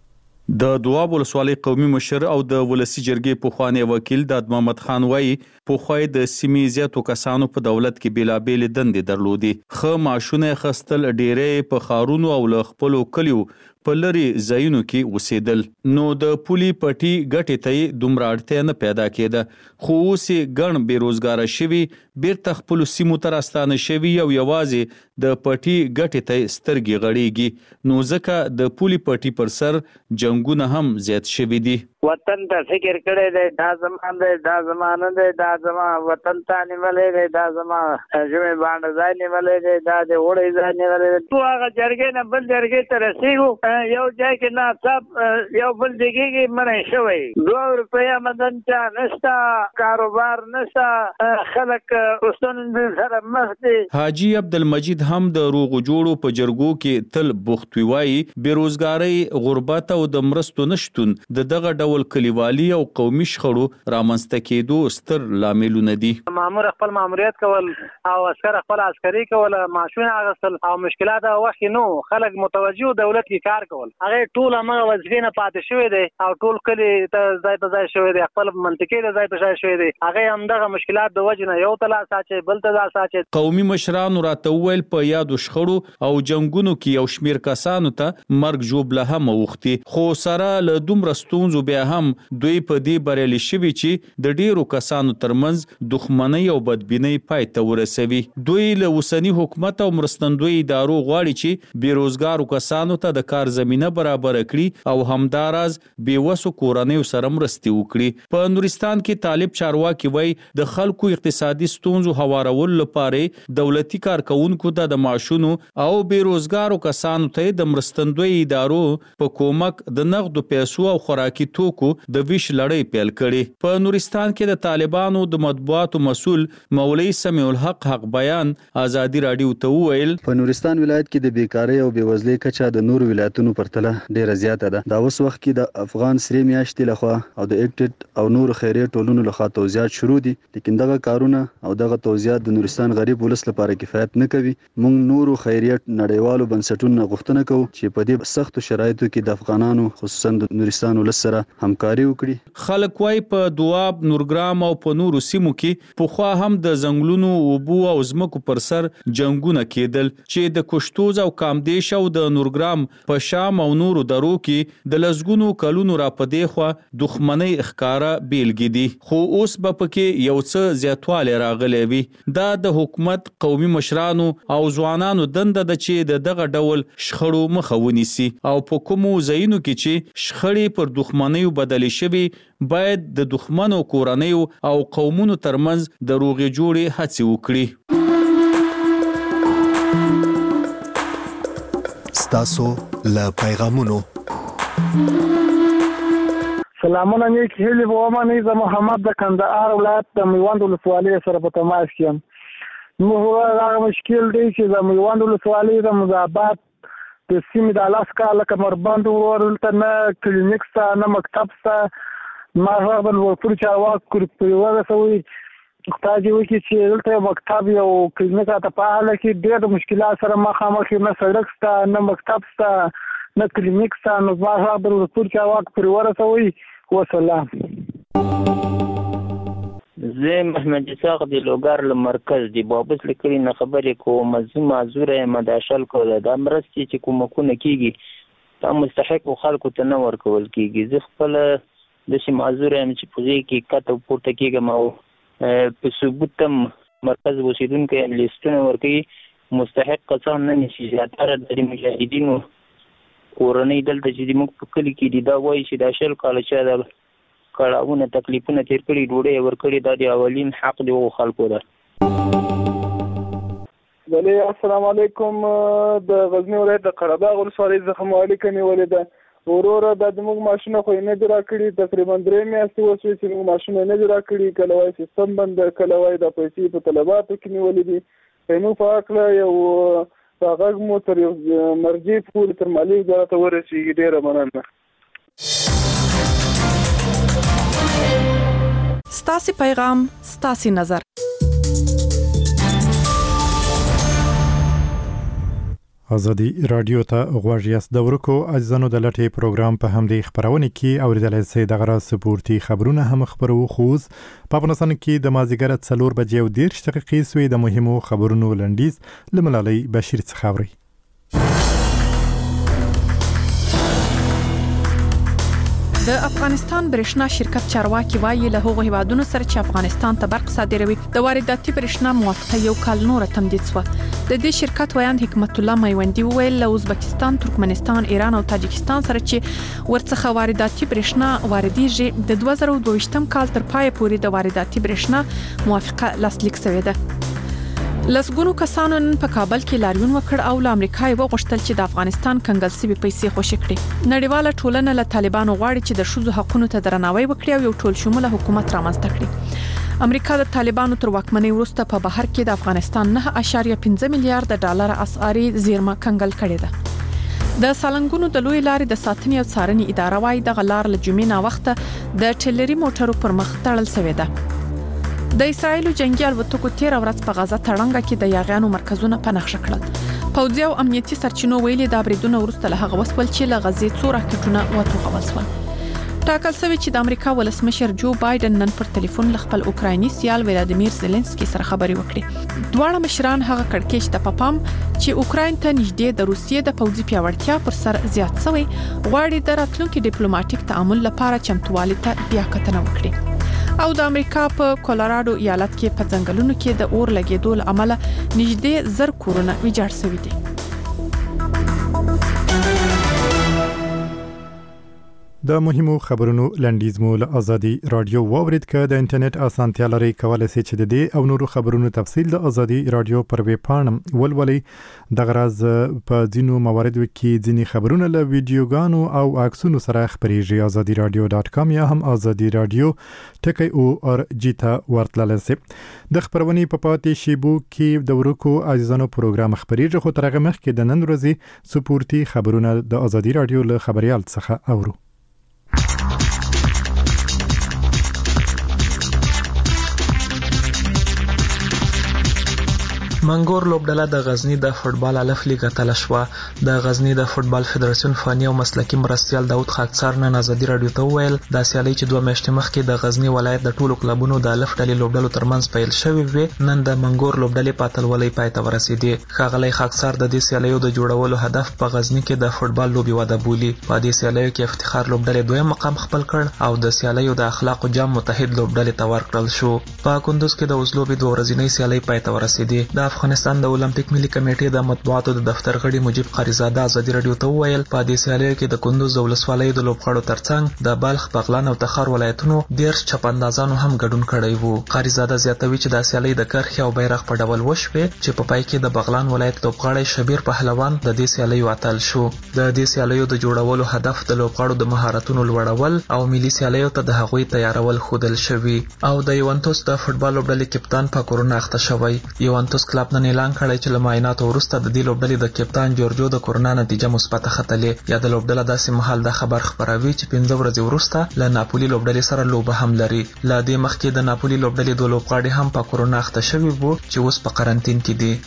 د دواب ولسوالۍ قومي مشر او د ولسی جرګې پخوانی وکیل داد محمد خان وایي پخوای د سیمې زیاتو کسانو په دولت کې بیلابېل دندې درلودې، خه ماشونه خستل ډېرې په خارونو او له خپلو کلیو په لري ځایونو کې اوسېدل، نو د پولي پټي ګټې ته دومره اړتیا نه پیدا کېده، خو اوس یې ګڼ بېروزګاره شوي بیرته خپلو سیمو ته راستانه شوي او یوازې د پټي ګټې ته سترګې غړېږي، نو ځکه د پولي پټي پر سر جنګونه هم زیات شوي دي. وطن ته فکر کړی دی، دا زما دی، دا زما نه دی، دا زما وطن ته نیولی دی، دا زما ژمې باندې ځای نیولی دی، دا د اوړی ځای نیولی دی. تو هغه جرګې نه بل جرګې ته رسېږو، یو ځای کې ناڅاپ یو بل ځای کې منع شوی، دوه روپۍ آمدن چا نشته، کاروبار نشته، خلک ستونزو سره مخ دي. حاجي عبدالمجید هم د روغو جوړو په جرګو کې تل بوخت وي، وایي بېروزګارۍ، غربت او د مرستو نشتون د دغه ډول کلیوالي او قومي شخړو رامنځته کېدو ستر لاملونه دي. مامور خپل ماموریت کول او عسکر خپل عسکري کول، معاشونه اخیستل او مشکلات هغه وخت نو خلک متوجه دولت کې کار کول، هغه ټول هغه وظیفې نه پاتې شوی دی او ټول کلی ته ځای په ځای شوی دی، خپل منطقې ته ځای په ځای شوی دی، هغه همدغه مشکلات د وجې نه یو ته لاس اچوي بل ته لاس اچوي. قومي مشرانو راته وویل په یادو شخړو او جنګونو کې یو شمېر کسانو ته مرګ ژوبله هم اوښتې، خو سره له دومره ستونزو بیا هم دوی په دې بریالي شوي چې د ډیرو کسانو ترمنځ دښمنۍ او بدبینۍ پای ته ورسوي. دوی له اوسني حکومت او مرستندوی ادارو غواړي چې بیروزګارو کسانو ته د کار زمینه برابر کړي او همداراز بیوسو کورنیو سره مرستې وکړي. په نورستان کې طالب چارواکي وایي د خلکو اقتصادي ستونزو هوارولو لپاره دولتي کارکونکو ته د معاشونو او بیروزګارو کسانو ته د مرستندوی ادارو په کومک د نغدو پیسو او خوراکي توکو د ویش لړۍ پیل کړي. په نورستان کې د طالبانو د مطبوعاتو مسول مولوي سمیع الحق حق بیان ازادي رادیو ته وویل په نورستان ولایت کې د بیکاری او بیوزلۍ کچه د نورو ولایتونو پرتله ډیره زیاته ده. دا اوس وخت کې د افغان سری میاشتې لخوا او د ایکټډ او نورو خیریه ټولنو لخوا توزیعات شروع دي، لیکن دغه کارونه او دغه توزیعات د نورستان غریب ولس لپاره کفایت نه کوي. موږ نورو خیریه نړیوالو بنسټونو غوښتنه کوو چې په دې سختو شرایطو کې د افغانانو خصوصا د نورستان ولس سره همکاري وکړي. خلک وای په دواب، نورګرام او په نورو سیمو کې پخوا هم د ځنګلونو، اوبو او ځمکو پر سر جنګونه کېدل چې د کوشتوز او کامدیش او د نورګرام په شام او نورو درو کې د لسګونو کلونو را پدې خوا دښمنۍ ښکارا بیلګې دي، خو اوس به پکې یو څه زیاتوالی راغلی وي. دا د حکومت، قومي مشرانو او ځوانانو دنده ده چې د دغه ډول شخړو مخه ونیسي او په کومو ځایونو کې چې شخړې پر دښمنیو بدلې شوي باید د دښمنو کورنیو او قومونو ترمنځ د روغې جوړې هڅې وکړي. ستاسو له پیغامونو سلامونه نیک هیلې به ومنئ. زه محمد د کندهار ولایت د میوند ولسوالۍ سره په تماس کې یم. موږ هغه مشکل دی چې د میوند ولسوالۍ د مزابات د سیمې د الاسکا لکه مربند ورور دلته نه کلینیک شته نه مکتب شته. ما هغه د ورپورې چارواکو پورې ورسوئ خدای دې وکړي چې دلته یو مکتب یو کلینیک راته فعاله کړي. ډېر د مشکلات سره مخامخ یم، نه سړک شته نه مکتب شته نه کلینیک شته. نو ما هغه د ورپورې چارواکو پورې ورسوئ. وسلام. زه محمد اسحاق د لوګر له مرکز د بابس لیکلي نه خبرې کوم. زه معذوره یم د شل کوله د مرستې چې کومکونه کېږي دا مستحقو خلکو ته نه ورکول کېږي. زه خپله داسې معذوره یم چې په هغې کې کته پورته کېږم او په ثبوت هم مرکز اوسېدونکی یم لیستونه ورکوي مستحق کسان نه نشي. زیاتره د مجاهدینو کورنۍ دلته چې موږ په کلی کې دي دا وایي چې دا شل کاله چې د کړهونه تکلیفونه تیر کړي ډوډۍ ورکړي دا د اولین حق دی او خلکو ده. ولی السلام علیکم. د غزنی ولایت د قرهباغ ولسوالۍ څخه مو اړیکه نیولې ده. وروره دا زموږ ماشونه خو یې نه دي راکړي، تقریبا درې میاشتې وشوې چې موږ ماشونه یې نه دي راکړي. کله وایي سیستم بند، کله وایي دا پیسې په طلباتو کې نیولې دي. موږ په هکله یو غږ مو تر یو مرجع پورې تر مالي ادارې ته ورسېږي. ډېره مننه. ستاسې پیغام ستاسې نظر. ازادي رادیو ته غوږ یاست. د ورکو اجزانو د لټې پروګرام په همدې خبرونه کې اوریدلای شئ. دغه را سپورتي خبرونه هم خبرو خوز په افغانستان کې د مازیګر څلور بجې او دېرش دقیقې سوې د مهمو خبرونو لنډیز له ملالۍ بشیر څخه اورئ. د افغانستان برېښنا شرکت چارواکي وایي له هغو هیوادونو سره چې افغانستان ته برق صادروي د وارداتي برېښنا موافقه یو کال نور تمدید شوه. د دې شرکت ویاند حکمت الله میوندي وویل له ازبکستان، ترکمنستان، ایران او تاجکستان سره چې ورڅخه وارداتي برېښنا واردېږي د دوه زره دوه ویشتم کال تر پای پورې د وارداتي برېښنا موافقه لاسلیک شوې ده. لسګونو کسانو نن په کابل کې لاریون وکړ او له امریکا یې وغوښتل چې د افغانستان کنګل شوي پیسې خوشي کړي. نړیواله ټولنه له طالبانو غواړي چې د ښځو حقوقو ته درناوی وکړي او یو ټول شموله حکومت رامنځته کړي. امریکا د طالبانو تر واکمنۍ وروسته په بهر کې د افغانستان نه اعشاریه پنځه میلیارډ ډالر اسعاري زیرمه کنګل کړې ده. د سالنګونو د لوی لارې د ساتنې او څارنې اداره وايي دغه لار له جمعې نه وخته د ټیلري موټرو پر مخ تړل شوې ده. د اسرایلو جنگي الوتکو تیر ورځ په غزه تړنګه کې د یاغیانو مرکزونه په نښه کړل. پوځي او امنیتي سرچینو ویلي د بریدونو وروسته له هغه وسول چې له غزې څو راکټونه وټوغول شول. ټاکل شوی چې د امریکا ولسمشر جو بایدن نن پر ټلیفون له خپل اوکرایني سیال ولادیمیر زيلنسکي سره خبرې وکړې. دواړه مشران هغه کړکېچ ته پپام چې اوکراین ته نږدې د روسیې د پوځي پیاوړتیا پر سر زیات شوی غواړي د راتلونکي ډیپلوماټیک تعامل لپاره چمتووالي ته بیا کتنه وکړي. او د امریکا په کولراډو ایالت کې په ځنګلونو کې د اور لګیدو له امله نږدې زر کورونه ویجاړ شوي دي. د مهمو خبرونو لنډیز مو له ازادي رادیو واورید که د انټرنیټ اسانتیا لري کولای شئ چې د دې او نورو خبرونو تفصیل د ازادي رادیو پر ویب پاڼه ولولئ. دغه راز په ځینو مواردو کې ځینې خبرونه له ویډیوګانو او عکسونو سره خپریږي. ازادي رادیو ډاټ کام یا هم ازادي رادیو ټکی او ار جی ته ورتللی شئ. د خبرونې په پاتې شیبو کې د ورکو عزیزانو پروګرام خپریږي، خو تر هغه مخکې د نن ورځې سپورتي خبرونه د ازادي رادیو له خبريال څخه اورو. منګور لوبډله د غزنی د فوتبال الف لیګ اتله شوه. د غزنی د فوتبال فدراسیون فني او مسلکي مرستیال داود خاکسار نن ازادي رادیو ته وویل دا سیالي چې دوه میاشتې مخکې د غزنی ولایت د ټولو کلبونو د الف ډلې لوبډلو ترمنځ پیل شوې وې نن د منګور لوبډلې په اتلولۍ پای ته ورسېدې. ښاغلی خاکسار د دې سیالیو د جوړولو هدف په غزنی کې د فوتبال لوبې وده بولي. په دې سیالیو کې افتخار لوبډلې دویم مقام خپل کړ او د سیالیو د اخلاقو جام متحد لوبډلې ته ورکړل شو. په کندوز کې د وزلوبې دوه ورځنۍ سیالۍ پای ته ورسېدې. د افغانستان د اولمپیک ملي کمیټې د مطبوعاتو د دفتر غړي مجيب قریزاده ازادي رادیو ته وویل په دې سیالیو کې د کندوز د ولسوالۍ د لوبغاړو ترڅنګ د بلخ، بغلان او تخار ولایتونو ډېر چپندازانو هم ګډون کړی وو. قریزاده زیاتوي چې د سیالۍ د کرښې او بیرغ په ډول وشوې چې په پای کې د بغلان ولایت لوبغاړی شبیر پهلوان د دې سیالیو اتل شو. د دې سیالیو د جوړولو هدف د لوبغاړو د مهارتونو لوړول او ملي سیالیو ته د هغوی تیارول ښودل شوي. او د یوونتوس د فوتبال لوبډلې کپتان په کورونا اخته شوی. یوونتوس کلب نن اعلان کړی چې له معایناتو وروسته د دې لوبډلې د کپتان جورجو د کورونا نتیجه مثبته ختلې. یا د لوبډله داسې مهال دا خبر خپروي چې پنځه ورځې وروسته له ناپولي لوبډلې سره لوبه هم لري. له دې مخکې د ناپولي لوبډلې دوه لوبغاړي هم په کورونا اخته شوي وو چې اوس په قرنطین کې دي.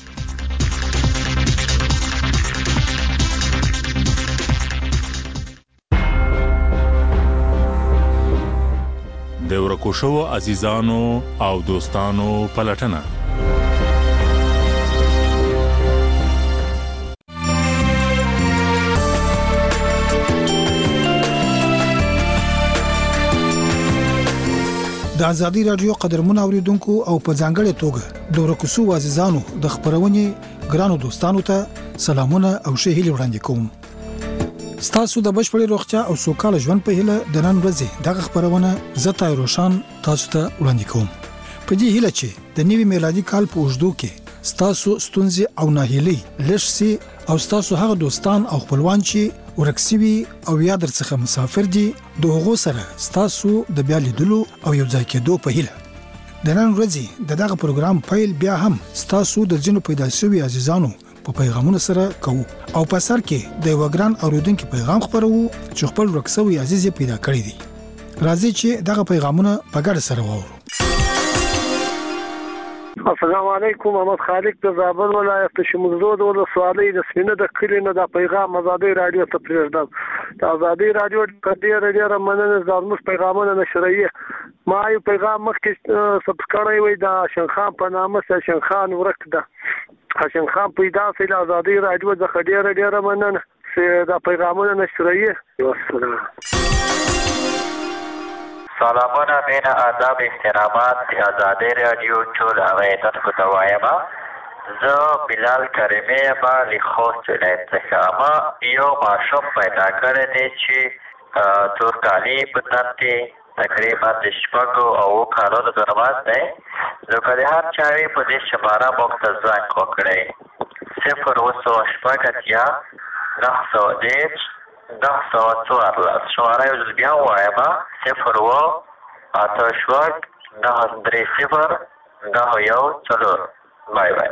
د ورکو شوو عزیزانو او دوستانو پلټنه. د ازادي رادیو قدرمن اوریدونکو او په ځانګړي توګه د ورکو شوو عزیزانو د خبرونې ګرانو دوستانو ته سلامونه او ښه هیلې وړاندې کوم. ستاسو د بشپړې روغتیا او سوکاله ژوند په هیله د نن ورځې دغه خبرونه زه طاهر روشان تاسو ته وړاندې کوم. په دې هیله چې د نوي میلادي کال په اوږدو کې ستاسو ستونزې او ناهیلۍ لږ سي او ستاسو هغه دوستان او خپلوان چې ورک سوي او یا درڅخه مسافر دي د هغو سره ستاسو د بیا لیدلو او یو ځای کېدو په هیله. د نن ورځې د دغه پروګرام پیل بیا هم ستاسو د ځینو پیدا شوي عزیزانو په پیغامونو سره کوو او په سر کې د یو ګران اوریدونکو پیغام خبرو چې خپل ورکسوي عزیز پیدا کړی دی. راځي چې دغه پیغامونه په ګډه سره واورو. السلام علیکم، محمد خالق د زابل ولایت شمزود ولسوالۍ د سینه د کلی نه د پیغام آزادۍ رادیو ته پریږدم. د آزادۍ رادیو د ډېر ډېر مننه زموږ پیغامونه نشرایي. ما یو پیغام مخکې سبسکرایب وي د شنخان په نامه سره شنخان ورک ده. شنخان پیدا سي د آزادۍ رادیو د ډېر ډېر مننه چې د پیغامونه نشرایي. والسلام. سلامونه، مینه، آداب، احترامات د آزادۍ رادیو ټول هغه تاسو ته وایم. زه بلال کریمي یم له خوست ولایت څخه. ما یو ماشوم پیدا کړی دی چې تورکالي په تن کې تقریبا د شپږو او کالونو ترمنځ دی. نو که د هر چا وي په دې شماره موږ ته زنګ وکړئ. صفر اوه سوه شپږ اتیا نهه سوه دېرش نهه سوه څوارلس. شماره یو ځل بیا ووایم: صفر اوه اته شپږ نهه درې صفر نهه یو څلور. بای بای.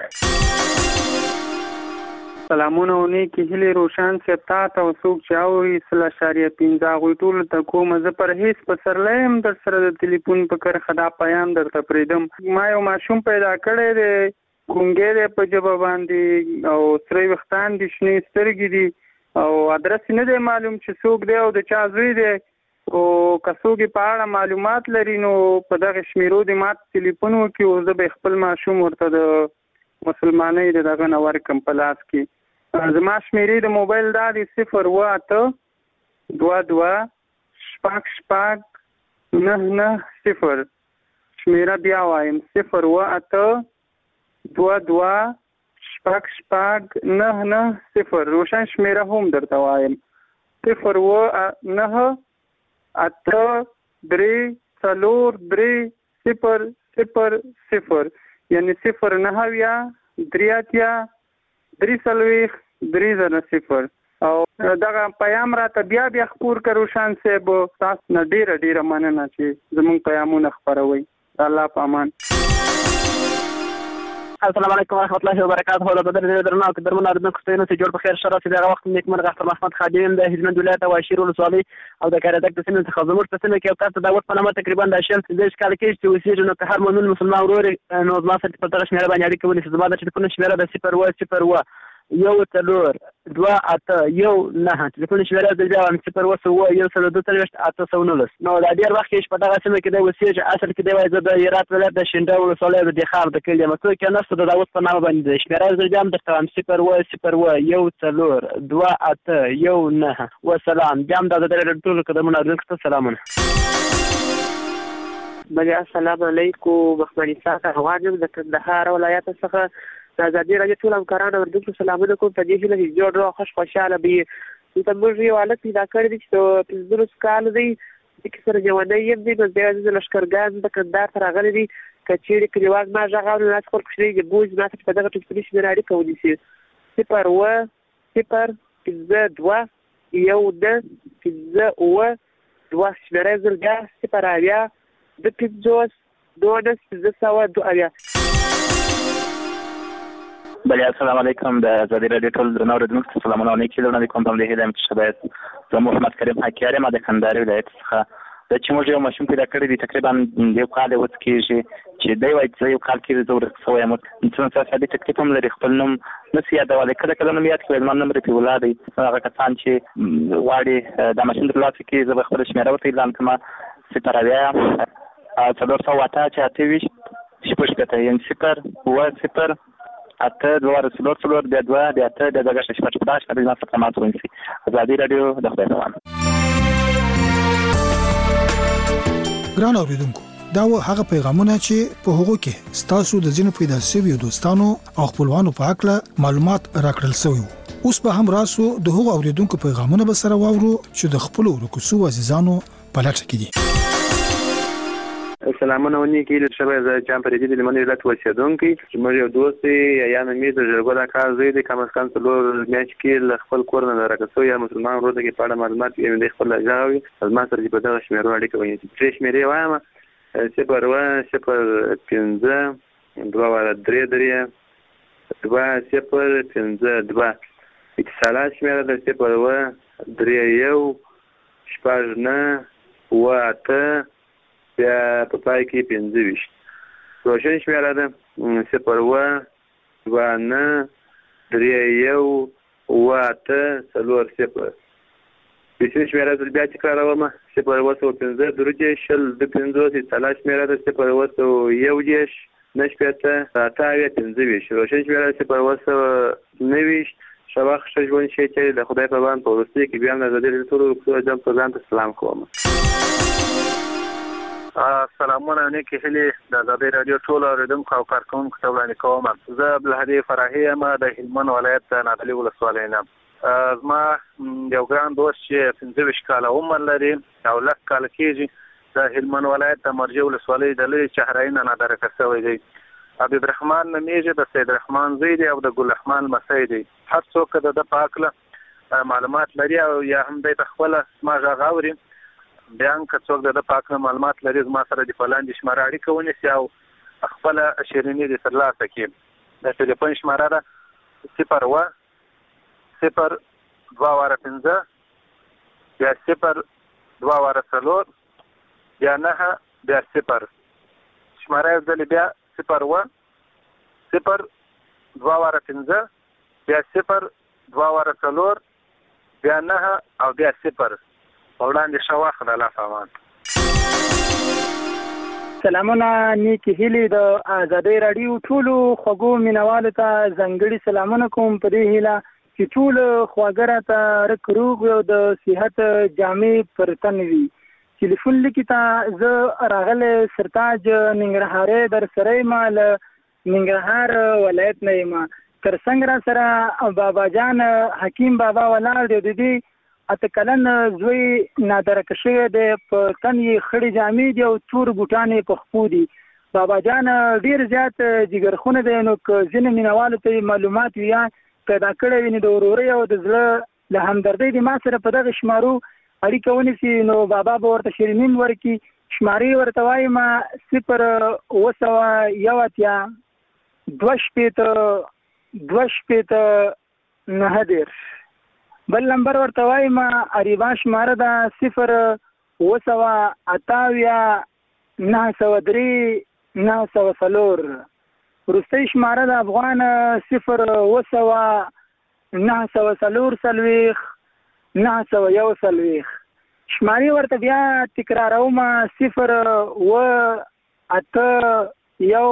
سلامونه او نیکې هیلې روشن صاحب تا ته او څوک چې اوري سل اشاریه پنځه هغوی ټولو ته کوم. زه پرهیز پسرلی یم در سره د تلیفون په کرښه دا پیام درته پرېږدم. ما یو ماشوم پیدا کړی دی، ګونګی دی په ژبه باندې او سره ویښتان دي، شنې سترګې دي او ادرس نه دی معلوم چې څوک دی او د چا زوی دی. او که څوک په اړه معلومات لري نو په دغه شمیرو دې ماته تلیفون وکړي او زه به خپل ماشوم ورته د مسلمانۍ د دغه نه ورکړم په لاس کې. زما شمیرې د موبایل دا دی: صفر اوه اته دوه دوه شپږ شپږ نهه نهه صفر. شمیره بیا وایم: صفر اوه اته دوه دوه شپږ شپږ نهه نهه صفر. روشن شمیره هم درته وایم: صفر اوه نهه اته درې څلور درې صفر صفر صفر. یعنی صفر نهه اویا درې اتیا درې څلوېښت درې زره صفر. او دغه پیام راته بیا بیا خپور کړه روشن صاحب. تاسو نه ډېره ډېره مننه چې زموږ پیامونه خپروئ. الله په امان. السلام علیکم ورحمۃ اللہ وبرکاتہ. له بدر دې درنه او درمن اردن کوستینو چې جوړ په خیر شرف دغه وخت نیکمرغه اختر محمد خادم د هلمند ولایت او شیر ولسوالۍ او د کاردک د سیمې څخه زموږ په سیمه کې او تاسو د وخت په نامه تقریبا د شل پنځه کال کې چې وسیږي نو که هر مؤمن مسلمان ورور نو ما سره په دغه شمیره باندې اړیکه ونیسي. زما د ټلیفون شمیره د صفر اوه صفر اوه یو څلور دوه اته یو نهه. ټلیفون شمیره د بیا صفر اوه سوه یو سل دوه څلوېښت اته سوه نولس. نو دا ډېر وخت کې په دغه سیمه کې دی اوسېږي. اصل کې دی وایي زه د هرات ولایت د شینډه ولسوالۍ د دخار د کلي یم. څوک یې نشته د داود په نامه باندې دی. شمیره زه بیا هم درته وایم: صفر اوه صفر اوه یو څلور دوه اته یو نهه. وسلام. بیا هم دا د ټولو قدمونو اورېدونکو ته سلامونه. بله السلام علیکم. مخمني ساقه افغان یم د کندهار ولایت څخه. د ازادي راډیو ټول همکارانو اورېدونکو سلامونه کوم. په دې هیله چې جوړ روغ خوش خوشحاله وي. دلته موږ یو هلک پیدا کړی دی چې د پنځلس کاله دی، دې سره جوانی یم دی. نو دی د لښکرګاه د کندهار ته راغلی دی. که چېرې کلیوال ما غږ اوري نو خپل کوچنی دی بوج ما ته په دغه ټلیفوني شمېره اړیکه ونیسي: صفر اوه صفر پنځه دوه یو نهه پنځه اوه دوه. شمېره یې ځل بیا: صفر اویا دوه پنځوس دوه نهه پنځه سوه دوه اویا. بله السلام علیکم. د آزادۍ راډیو ټول درنو اورېدونکو ته سلامونه او نیکې لرنه کوم. په همدې هیله یم چې ښه باید. زه محمد کریم حکیار یم د کندهار ولایت څخه. دا چې موږ یو ماشوم پیدا کړی دی تقریبا یو کال یې اوس کېږي چې دی وایي چې یو کال کې زه ورک شوی یم. څومره سادي تکلیف هم لري. خپل نوم نسي یادولی. کله کله نوم یاد کړی. زما نوم رفیع الله دی. هغه کسان چې غواړي دا ماشوم ترلاسه کړي زه به خپله شمېره ورته اعلان کړم: صفر اویا څلور سوه اته چې اته ویشت شپږ شپېته. یعنې صفر اوه صفر اته دوه څلور څلور بیا دوه بیا اته بیا دوه شپږ شپږ شپږ شپږ زما څخه مات ونیسي. ازادي راډیو د خدای په امان. ګران اوریدونکو، دا و هغه پیغامونه چې په هغو کې ستاسو د ځینو پیدا شویو دوستانو او خپلوانو په اړه معلومات راکړل شوی. اوس به هم راسو د هغو اوریدونکو پیغامونه به سره واورو چې د خپل ورکوسو عزیزانو په لټه کې دي. سلامونه ونی کې له شبه ز چم پر دې د منی ولایت اوسیدونکو چې موږ یو دوست یا نه می د جرګو کار زوی د کم از کم څلور میاشت کې خپل کور نه راکسو یا مسلمان روزه کې په اړه معلومات یې د خپل ځاوي از ما سره په دغه شمیرو اړیکه ونی چې شمیرې وایم صفر و صفر پنځه دوه واره درې درې دوه صفر پنځه دوه اتصالات شمیره د صفر و درې یو شپږ نه و اته بیا په پای کې پنځه ویشت روشن شمیره ده صفر و دوه نه درې یو و اته څلور صفر پیسې شمیره ده بیا تکراروم صفر و سوه پنځه درې دېرش شل د پنځوس اتصالات شمیره ده صفر و سوه یو دېرش نهه شپېته اته اویا پنځه ویشت روشن شمیره ده صفر و سوه نهه ویشت ښه وخت ښه ژوند شي چې د خدای په باندې په وروستي کې بیا هم د ازادۍ ټولو ځم په ځان ته سلام کوم. سلامونه نیکی هیلې د ازادۍ راډیو ټولو اورېدونکو او کارکوونکو ته وړاندې کوم. زه عبدالهادي فرحي یم د هلمند ولایت د نادعلي ولسوالۍ نه. زما یو ګران دوست چې پنځه ویشت کاله عمر لري او لس کاله کېږي د هلمند ولایت د مرجع ولسوالۍ د لرې چهرایي نه نادرکه شوی دی. حبیب رحمان نومیږي، د سید رحمان زوی دی او د ګل رحمان لمسی دی. هر څوک د ده په هکله معلومات لري او یا هم دی ته خپله زما غږ اوري بیا هم که څوک د ده په هکله معلومات لري زما سره د په لاندې شماره اړیکه ونیسي او خپله شیریني دې ترلاسه کړي. د ټلیفون شماره ده صفر و صفر دوه واره پنځه بیا صفر دوه واره څلور بیا نهه بیا صفر. شماره یې ځلې بیا صفر و صفر دوه واره پنځه بیا صفر دوه واره څلور بیا نهه او بیا صفر. وړاندې ښه وخت د الله په امان. سلامونه نیکی هیلې د ازادۍ راډیو ټولو خوږو مینوالو ته ځانګړي سلامونه کوم په دې هیله چې ټول خواږه راته رک روغ او د صحت جامې پر تن وي. ټلیفون لیکي ته زه راغلی سرتاج ننګرهارۍ در سره یم له ننګرهار ولایت نه یم. تر څنګ را سره بابا جان حکیم بابا ولاړ دی. د دې اته کلن زوی نادرکه شوی دی، په تن یې خړې جامې دي او تور بوټان یې په خپو دي. بابا جان ډېر زیات جګرخونه دی، نو که ځینې مینوالو ته معلومات وي یا پیدا کړی وي نو د ورورۍ او د زړه له همدردۍ د ما سره په دغه شمارو اړیکه ونیسي نو بابا به ورته شیرینین ورکړي. شمارې ورته وایم صفر اوه سوه یو اتیا دوه شپېته دوه شپېته نهه دېرش. بل نمبر ورته وایم اریبا شماره ده صفر اوه سوه اته اویا نهه سوه درې نهه سوه څلور. وروستۍ شماره د افغان صفر اوه سوه نهه سوه څلور څلوېښت نهه سوه یو څلوېښت. شمارې ورته بیا تکراروم صفر اوه اته یو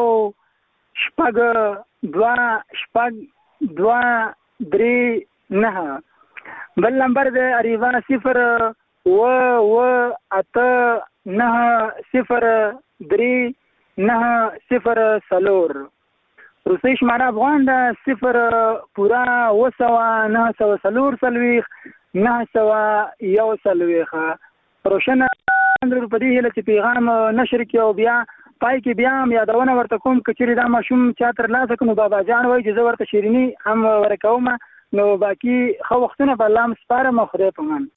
شپږ دوه شپږ دوه درې نهه. بل نمبر د اریوا صفر اوه اوه اته نهه صفر درې نهه صفر څلور. وروستۍ شماره افغان ده صفر پوره اوه سوه نهه سوه څلور څلوېښت نهه سوه یو څلوېښت. روشنه په دې هیله چې پیغام نشر کړي او بیا پای کې بیا هم یادونه ورته کوم که چېرې دا ماشوم چا ترلاسه کړو نو بابا جان وایي چې زه ورته شیریني هم ورکوم. نو باقي ښه وختونه په الله م سپارم او خدای په امان.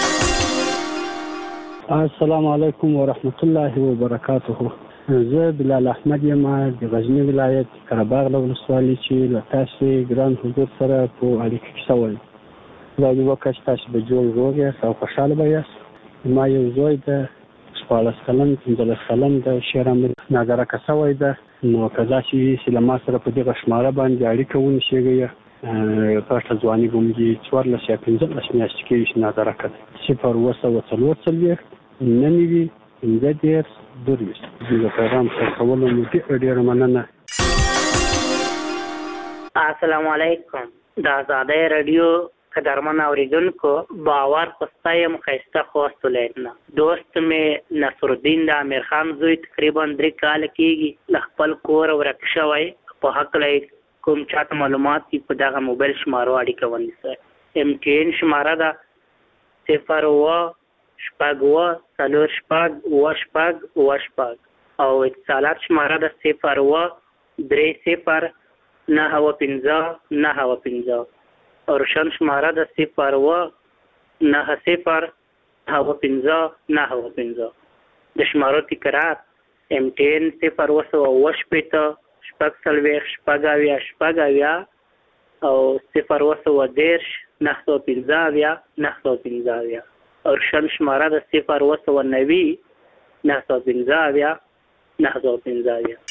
السلام علیکم ورحمت الله وبرکاته. زه بلال احمد یم د غزني ولایت قرهباغ له ولسوالۍ چې له تاسې ګران حضور سره په اړیکه کې شوی. خدای دې وکړه چې تاسو به جوړ روغ یاست او خوشحاله به یاست. ما یو زوی ده شپاړس کلن پنځلس کلن ده شیر امیر نادرکه شوی ده. نو که داسې وي چې له ما سره په دغه شماره باندې اړیکه ونیسئ پټه ځواني به مو څوارلس یا پنځلس میاشتې کېږي چې نادرکه ده. صفر اوه سوه څلور څلوېښت نهه نوي پنځه دېرش درویشت. د پیغام سره کولو مو ډېره ډېره مننه. السلام علیکم. د ازادۍ راډیو قدرمن اوریدونکو باور خوستایم خیسته خواست ولایتنا دوست مې نصرالدین د امیر خان زوی تقریبا درې کاله کېږي له خپل کور ورک شوی په هکله کوم چاته معلومات دي په دغه موبایل شمارو اړیکه ونیسئ ایم ټي این شماره ده صفر اوه شپږ اوه څلور شپږ اوه شپږ اوه شپږ او اتصالات شماره ده صفر اوه درې صفر نهه اوه پنځه نهه اوه پنځه او روشن شماره ده صفر اوه نهه صفر نهه اوه پنځه نهه اوه پنځه د شمارو تکرار ایم ټي این صفر اوه سوه اوه شپېته شپږ څلوېښت شپږ اویا شپږ اویا او صفر اوه سوه دېرش نهه سوه پنځه اویا نهه سوه پنځه اویا او روشن شماره ده صفر اوه سوه نوي نهه سوه پنځه اویا نهه سوه پنځه اویا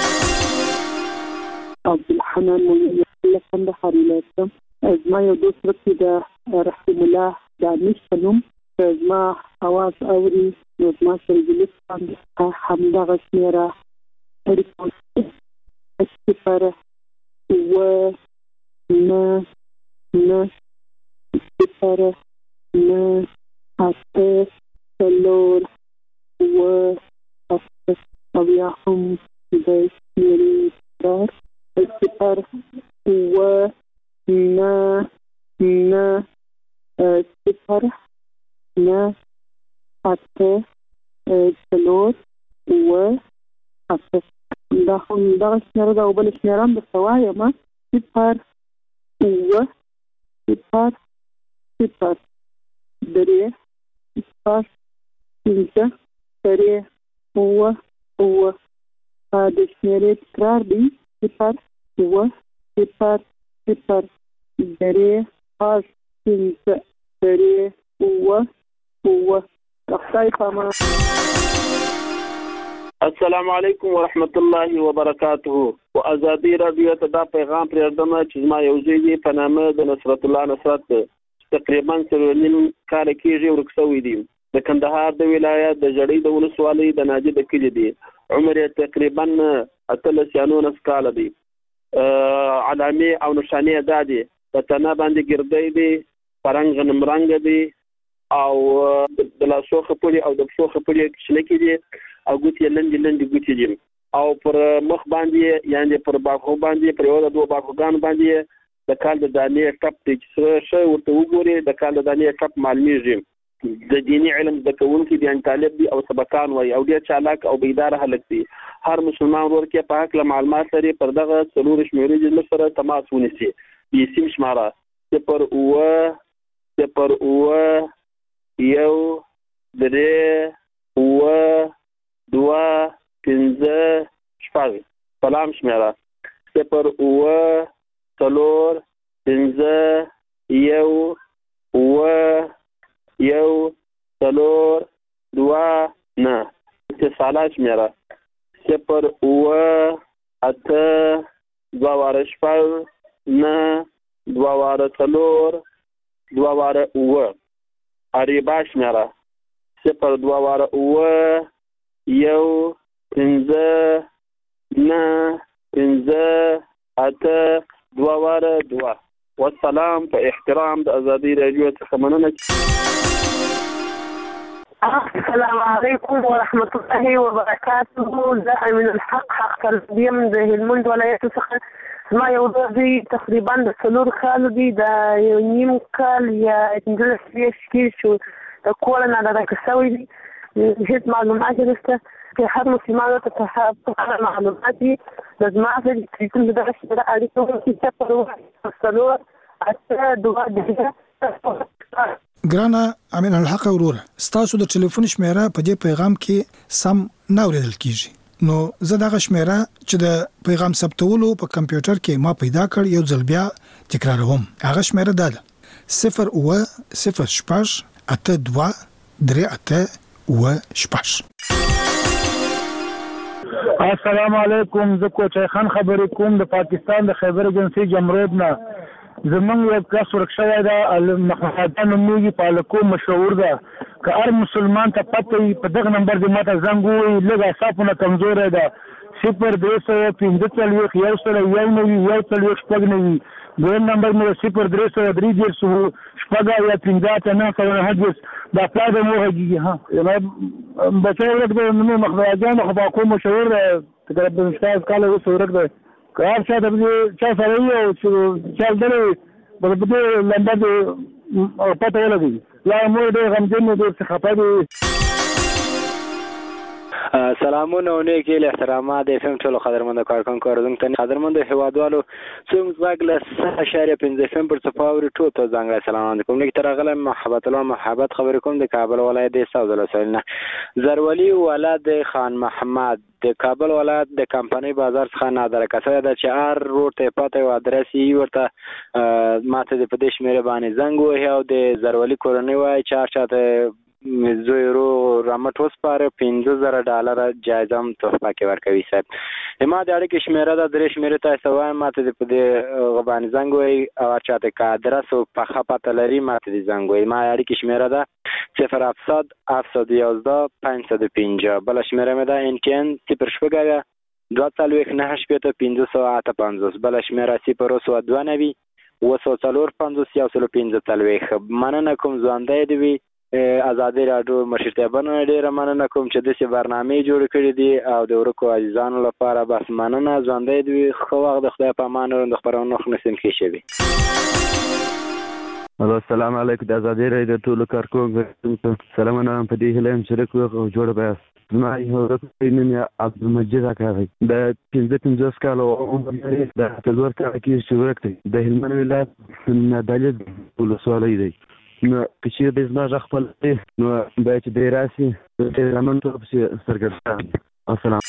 عبدالحنان مولوی له کندهار ولایت زما یو دوست ورته د رحیم الله دانش په نوم زما اواز اوري نو زما سره جلوس باندې همدغه شمېره اړیکه صفر اوه نه نه صفر نه اته څلور اوه اته او یا هم د شمېرې تکرار صفر اوه نه نه صفر نه اته څلور اوه اته دا هم دغه شمېره ده او بله شمېره هم درته وایم صفر اوه صفر صفر درې صفر پنځه درې اوه اوه د شمېرې تکرار دی صفر اوه صفر صفر درې پنځه پنځه درې اوه اوه خدای په امان. السلام علیکم ورحمت الله وبرکاته. و ازادي رادیو ته دا پیغام پرېږدم چې زما یو زوی دی په نامه د نصرت الله نصرت تقریبا څلور نیم کاله کېږي ورک شوی دی. د کندهار د ولایت د ژړۍ د ولسوالۍ د ناجي د کلي دی. عمر یې تقریبا اتلس یا نولس کاله دی. علامې او نښانې دا دي په تنه باندې ګردی دی فرنګ غنم رنګ دی او د لاسو خپلې او د پښو خپلې شنکې دي او ګوتې لنډې لنډې ګوتې دي او پر مخ باندې یعنې پر باکو باندې پر یو د دوه باکوګانو باندې د کال د دانې ټپ دی چې سره ښه ورته وګورې د کال د دانې ټپ معلومېږي. د دیني علم زده کوونکي دي یعنې طالب دي او سبقان وایي او ډېر چالاک او بیداره هلک دی. هر مسلمان ورور کې په هکله معلومات لري پر دغه څلورو شمېرې زموږ سره تماس ونیسي. د سیم شماره صفر اوه صفر اوه یو درې اوه دوه پنځه شپږ. سلام شمېره صفر اوه څلور پنځه یو اوه یو څلور دوه نه. اتصالات شمېره صفر اوه اته دوه واره شپږ نه دوه واره څلور دوه واره اوه. اریبا شمېره صفر دوه واره اوه یو پنځه نه پنځه اته دوه واره دوه. والسلام په احترام د ازادي راډیو څخه مننه. السلام علیکم ورحمت الله وبرکاته. زه امین الحق حق تربیم د هلمند ولایت څخه زما یو دوی تقریبا د څلور کالو دی د یو نیم کال یا پنځلس میاشتې کې چې د کور نه ډډه شوی دی. هېڅ معلومات نشته چې هر مسلمان ته په هغه معلومات دي د زما د ټلیفون د دغه شمېره اړیکه وکړي صفر اوه څلور اته دوه درې. ګرانه امین الحق وروره ستاسو د ټلیفون شمېره په دې پیغام کې سم نه اورېدل کیږي نو زه دغه شمېره چې د پیغام ثبتولو په کمپیوټر کې ما پیدا کړ یو ځل بیا تکراروم. هغه شمېره دا ده صفر اوه صفر شپږ اته دوه درې اته اوه شپږ. السلام علیکم. زه کوچای خان خبرې کوم د پاکستان د خیبر ایجنسي جمرود نه. زمونږ یو کس ورک شوی ده محمد نومیږي پالکو مشهور ده. که هر مسلمان ته پته وي په دغه نمبر دې ماته زنګ ووایي. لږ اعصابونه کمزوری ده. صفر درې سوه پنځه څلوېښت یو سل یو نوي یو څلوېښت شپږ نوي دویم نمبر مې صفر درې سوه درې دېرش شپږ اویا پنځه اته نهه سوه نهه دېرش دا پلار به مې وغږېږي ها زما بچی ورک دی نوم مخدای جان خو باکو مشهور دی تقریبا شپږ کاله وروسته ورک دی که هر چا ته چا سره وي او چا لیدلی به په دې لمبه دې پته ولګوي یا مور ډېر غمجن دی ډېر خفه دی. سلامونه او نیک هیلې احترامات د اف ام ټولو قدرمنو کارکونکو اورېدونکو ته قدرمنو هیوادوالو څومره غږ له سه اشاریه پنځه اف ام پر څپه اوري ټول ته ځانګړی سلام کوم لیک تر راغلی محبت الله محبت خبرې کوم د کابل ولایت د ساوز ولسوالۍ نه زرولي ولد خان محمد د کابل ولایت د کمپنۍ بازار څخه نادره کسه ده چې هر روډ ته پته او ادرس یې ورته ماته د په دې شمېره باندې زنګ وهي او د زرولي کورنۍ وایي چې هر چاته زوی رو رامټ وسپاره پنځه زره ډالره جایزه هم تحفه کې ورکوي صاحب ما د اړیکې شمېره ده درې شمېرې ته وایم ماته د په دې باندې زنګ وایي او هر چاته که ادرس او پخه پته لري ماته د زنګ وایي ما اړیکې شمېره ده صفر هفتصد هفتصد یازده پنځصد پنځه بله شمېره مې ده ان ټي ان صفر شپږ اویا دوه څلوېښت نهه شپېته پنځه سوه اته پنځوس بله شمېره صفر اووه سوه دوه نوي اووه سوه څلور پنځوس یو سلو پنځه څلوېښت مننه کوم ژوندی دې وي ازادي راډیو مشرتابانو ډیره مننه کوم چې داسې برنامې جوړې کړې دي او د ورکو عزیزانو لپاره بس مننه ژوندی دې وي ښه وخت د خدای په امان د خپرونو نسیم کې شوي. السلام علیکم د ازادي راډیو ټولو کارکونکو سلامونه په دې هیله یم شریک او جوړ بیاست زما یو ورکو نوم یې عبدالمجید اکاغی د پنځه پنځوس کالو عمر لري د څلور کاله کې چې ورک دی د هلمند ولایت نادعلي ولسوالۍ دی نو که چېرې دی زما غږ خپل دی نو باید چې دی راسي د رمن ټول پسې سرګردان. السلام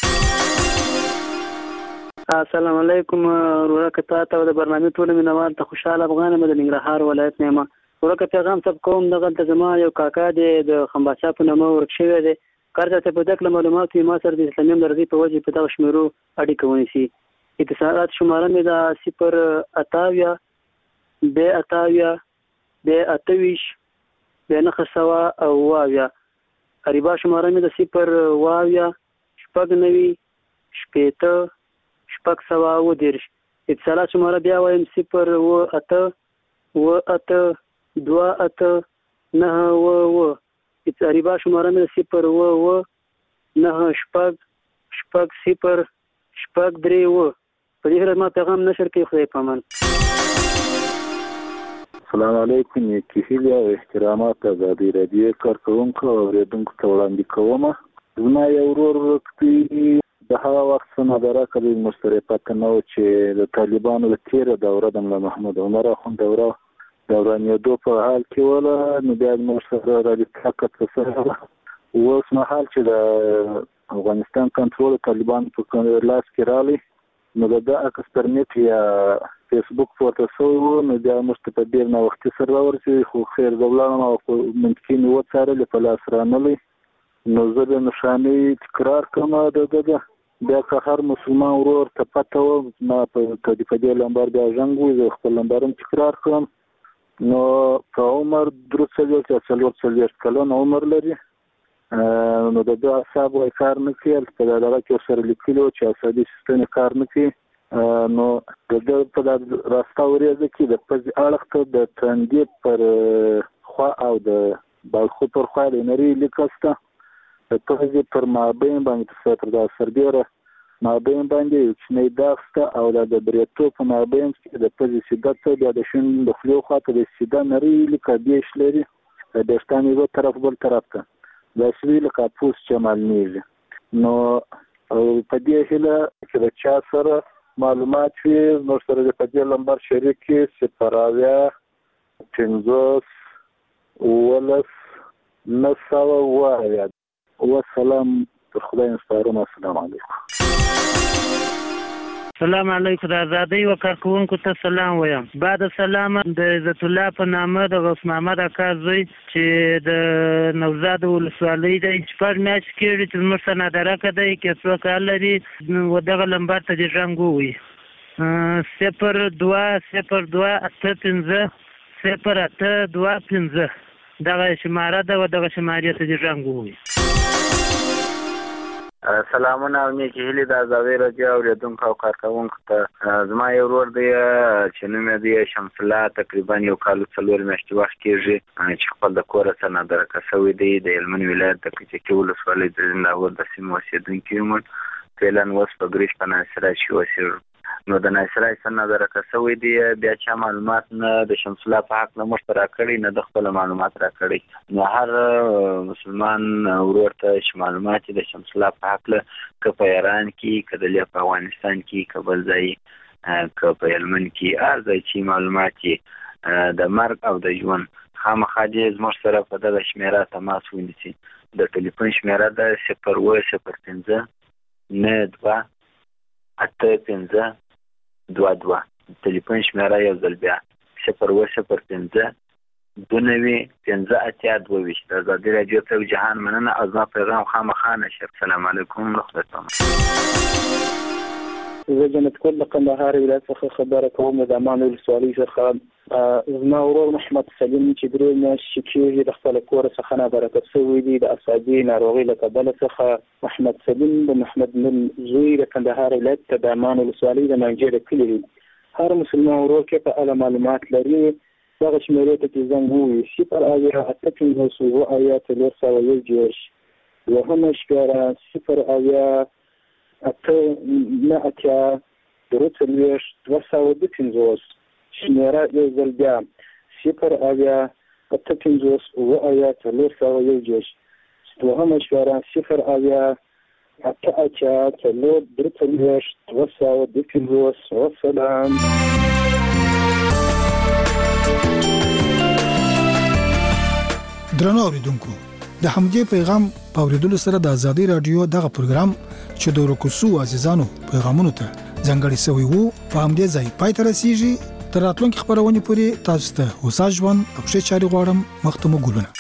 السلام علیکم ورکه تا ته د برنامې ټولو مینوال ته خوشحاله افغان یم د ننګرهار ولایت نه یم. ورکه پیغام ثبت کوم دغلته زما یو کاکا دی د خمباسا په نامه ورک شوی دی کار ته په دغه معلومات یې ما سره د اسلامي همدردۍ په وجه په دغه شمیرو اړیکه ونیسي. اتصالات شماره مې ده صفر اتاویا بې اتاویا بې اته ویشت بې نهه سوه اوه اویا اریبا شماره مې ده صفر اوه اویا شپږ نوي شپېته شپږ سوه اوه دېرش. اتصالات شماره بیا وایم صفر اوه اته اوه اته دوه اته نهه اوه اوه اریبا شماره مې ده صفر اوه اوه نهه شپږ شپږ صفر شپږ درې اوه په دې هیله ما پیغام نشر کوي. خدای په امان. السلام علیکم نیکی هیلې او احترامات ازادي راډیو کارکوونکو او اورېدونکو ته وړاندې کوم. زما یو ورور ورک دی د هغه وخت څه نادره کړی موږ سره پته نه وه چې د طالبانو د تېره دوره د ملا محمود عمر اخوند دوره د ورانېدو په حال کې وله نو بیا موږ سره رابطه کړه سره اوس مهال چې د افغانستان کنټرول طالبان په لاس کې راغلی نو د ده عکس پر نیټ یا فیسبوک پورته شوی و نو بیا موږ ته په ډېر ناوختي سره راورسېدي خو خیر زه ولاړم او منطقي مې وڅارلې په لاس رانغلی نو زه د نښانۍ تکرار کړم د ده ده بیا که هر مسلمان ورور ته پته وه ما په دې لمبر بیا زنګ وي زه خپل لمبر هم تکرار کړم نو په عمر درې څلوېښت یا څلور څلوېښت کلن عمر لري نو د ده اعصاب وایي کار نه کوي هلته په دغه کې ورسره لیکلي وو چې عصبي سیستم یې کار نه کوي نو د ده په دا راسته وریځه کې د پزې اړخ ته د تندي پر خوا او د بالخو پر خوا د نري لیکه شته د پزې پر مابین باندې تر دا سربیره مابین باندې یو کوچنی داغ شته او دا د بریتو په مابین کې د پزې سیده ته بیا د شون د خولې خوا ته د سیده نري لیکه بیش لري د ویښتان یو طرف بل طرف ته دا شوي لکه پوست چې معلومیږي نو په دې هیله چې د چا سره معلومات وي نور سره د په دې لمبر شریک کړي صفر اویا پنځوس اوولس نهه سوه اوه اویا والسلام پر خدای سپارم. السلام علیکم. سلام علیکم د ازادۍ و کارکوونکو ته سلام وایم. بعد سلام د عزت الله په نامه د غوث محمد اکا زوی چې د نوزاد ولسوالۍ دی شپږ میاشتې کېږي چې زموږ سره نادرکه دی که څوک حال لري و دغه لمبر ته دې غږ ووایي صفر دوه صفر دوه اته پنځه صفر اته دوه پنځه دغه شماره ده و دغه شمارې ته دې غږ ووایي. سلامونه او نیکی هیلې د ازادۍ راډیو اورېدونکو او کارکوونکو ته. زما یو ورور دی چې نوم یې دی شمس الله، تقریبا یو کال څلور میاشتې وخت کېږي چې خپل د کوره څخه نادرکه شوی دی. د هلمند ولایت د کچکي ولسوالۍ د زنداور د سیمې اوسېدونکی یم. فعلا اوس په ګریش په ناصرای کې اوسېږم. نو د ناصرای څخه نادرکه شوی دی، بیا چا معلومات نه د شمس الله په حق نه موږ ته راکړي نه د خپل معلومات راکړي. نو هر مسلمان ورور ته چې معلومات د شمس الله په حق له که په ایران کې که د په افغانستان کې که بل ځای که په هلمند کې هر ځای چې معلومات د مرګ او د ژوند خامخا دې زموږ سره په دغه شمېره تماس ونیسي. د ټلیفون شمېره ده صفر اووه صفر پنځه نه دوه اته پنځه دوه دوه. ټلیفون شمېره یو ځل بیا صفر اووه صفر پنځه دوه نوي پنځه اتیا دوه ویشت. د ازادي راډیو ته جهان مننه او زما پیغام خامخا نشر. السلام علیکم ورحمة زه جنت کول د کندهار ولایت څخه خبره کوم. د امان ولسوالۍ څخه زما ورور محمد سلیم چې درې میاشتې کېږي د خپل کور څخه نابرکت شوی دی د اعصابي ناروغۍ له کبله څخه. محمد سلیم د محمد نور زوی د کندهار ولایت د امان ولسوالۍ د منجر کلي دی. هر مسلمان ورور کې په اړه معلومات لري دغه شمېرې ته چې زنګ ووهي صفر اویا اته پنځوس اووه اویا څلور سوه یو دېرش دوهمه شمېره صفر اویا اته نه اتیا درې څلوېښت دوه سوه دوه پنځوس. شمېره یو ځل بیا صفر اویا اته پنځوس اووه اویا څلور سوه یو دېرش دوهمه شمېره صفر اویا اته اتیا څلور درې څلوېښت دوه سوه دوه پنځوس. وسلام. درنو اوریدونکو، د همدې پیغام په اوریدلو سره د ازادي رادیو دغه پروګرام چې د ورکوسو عزیزانو پیغامونو ته ځانګړی شوی وو په همدې ځای پای ته رسیږي. تر راتلونکي خبرونې پورې تاسو ته هوسا ژوند او ښې چارې غواړم. مخته مو ګلونه.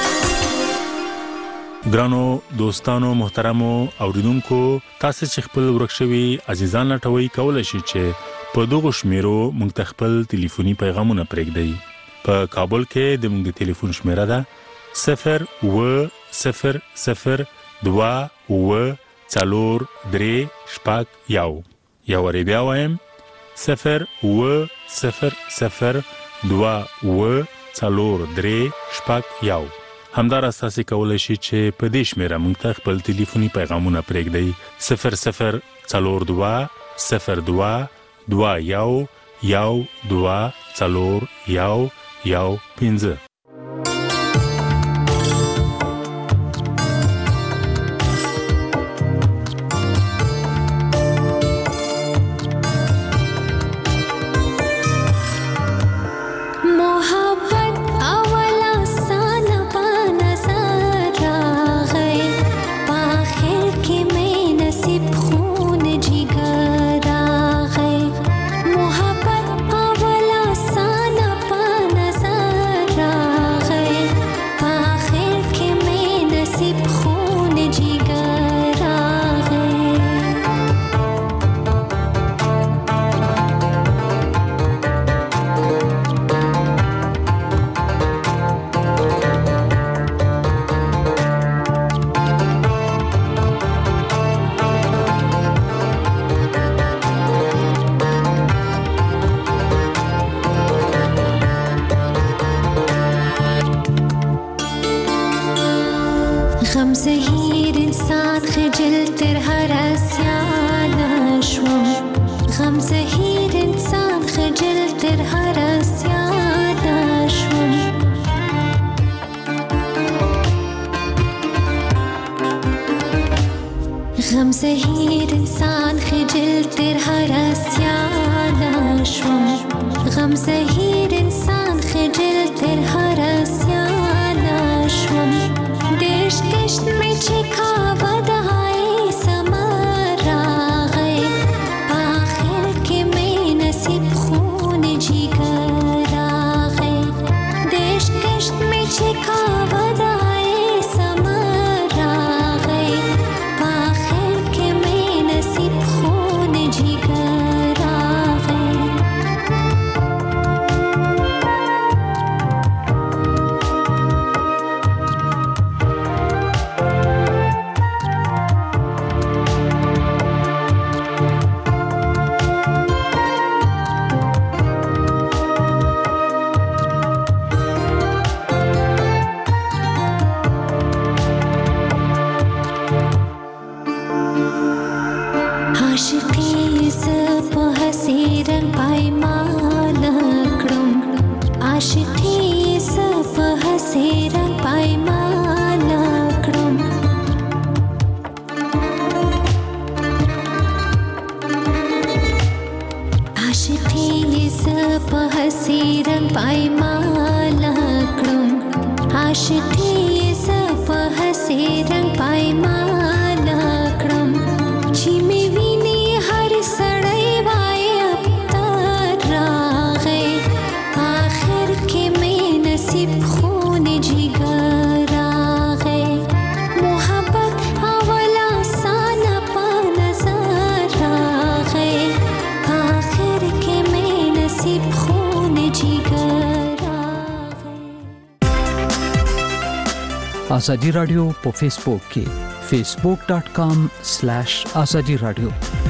ګرانو دوستانو محترمو اوریدونکو، تاسو چې خپل ورکشوي عزیزان لټوي کولای شئ چې په دغه شمیرو موږ ته خپل ټلیفوني پیغامونه پرېږدئ. په کابل کې د موږ ټلیفون شمیره ده صفر اووه صفر صفر دوه اووه څلور درې شپږ یو. یو وارې بیا وایم صفر اووه صفر صفر دوه اووه څلور درې شپږ یو. همداراز تاسو کولای شئ چې په دې شمیره موږ ته خپل ټلیفوني پیغامونه پرېږدئ صفر صفر څلور دوه صفر دوه دوه یو یو دوه څلور یو یو پنځه. Jigar سپه سیرن پایمالا کړم عاشقي سپه سیرن پایمالا کړم چې می ویني هر سړی وای اب راغې آخر کې می نصیب خون جګر راغې محبت اولا سان په نظر راغې آخر کې می نصیب خون جګر ازادي رادیو په فیسبوک کې facebook dot com slash azadi radio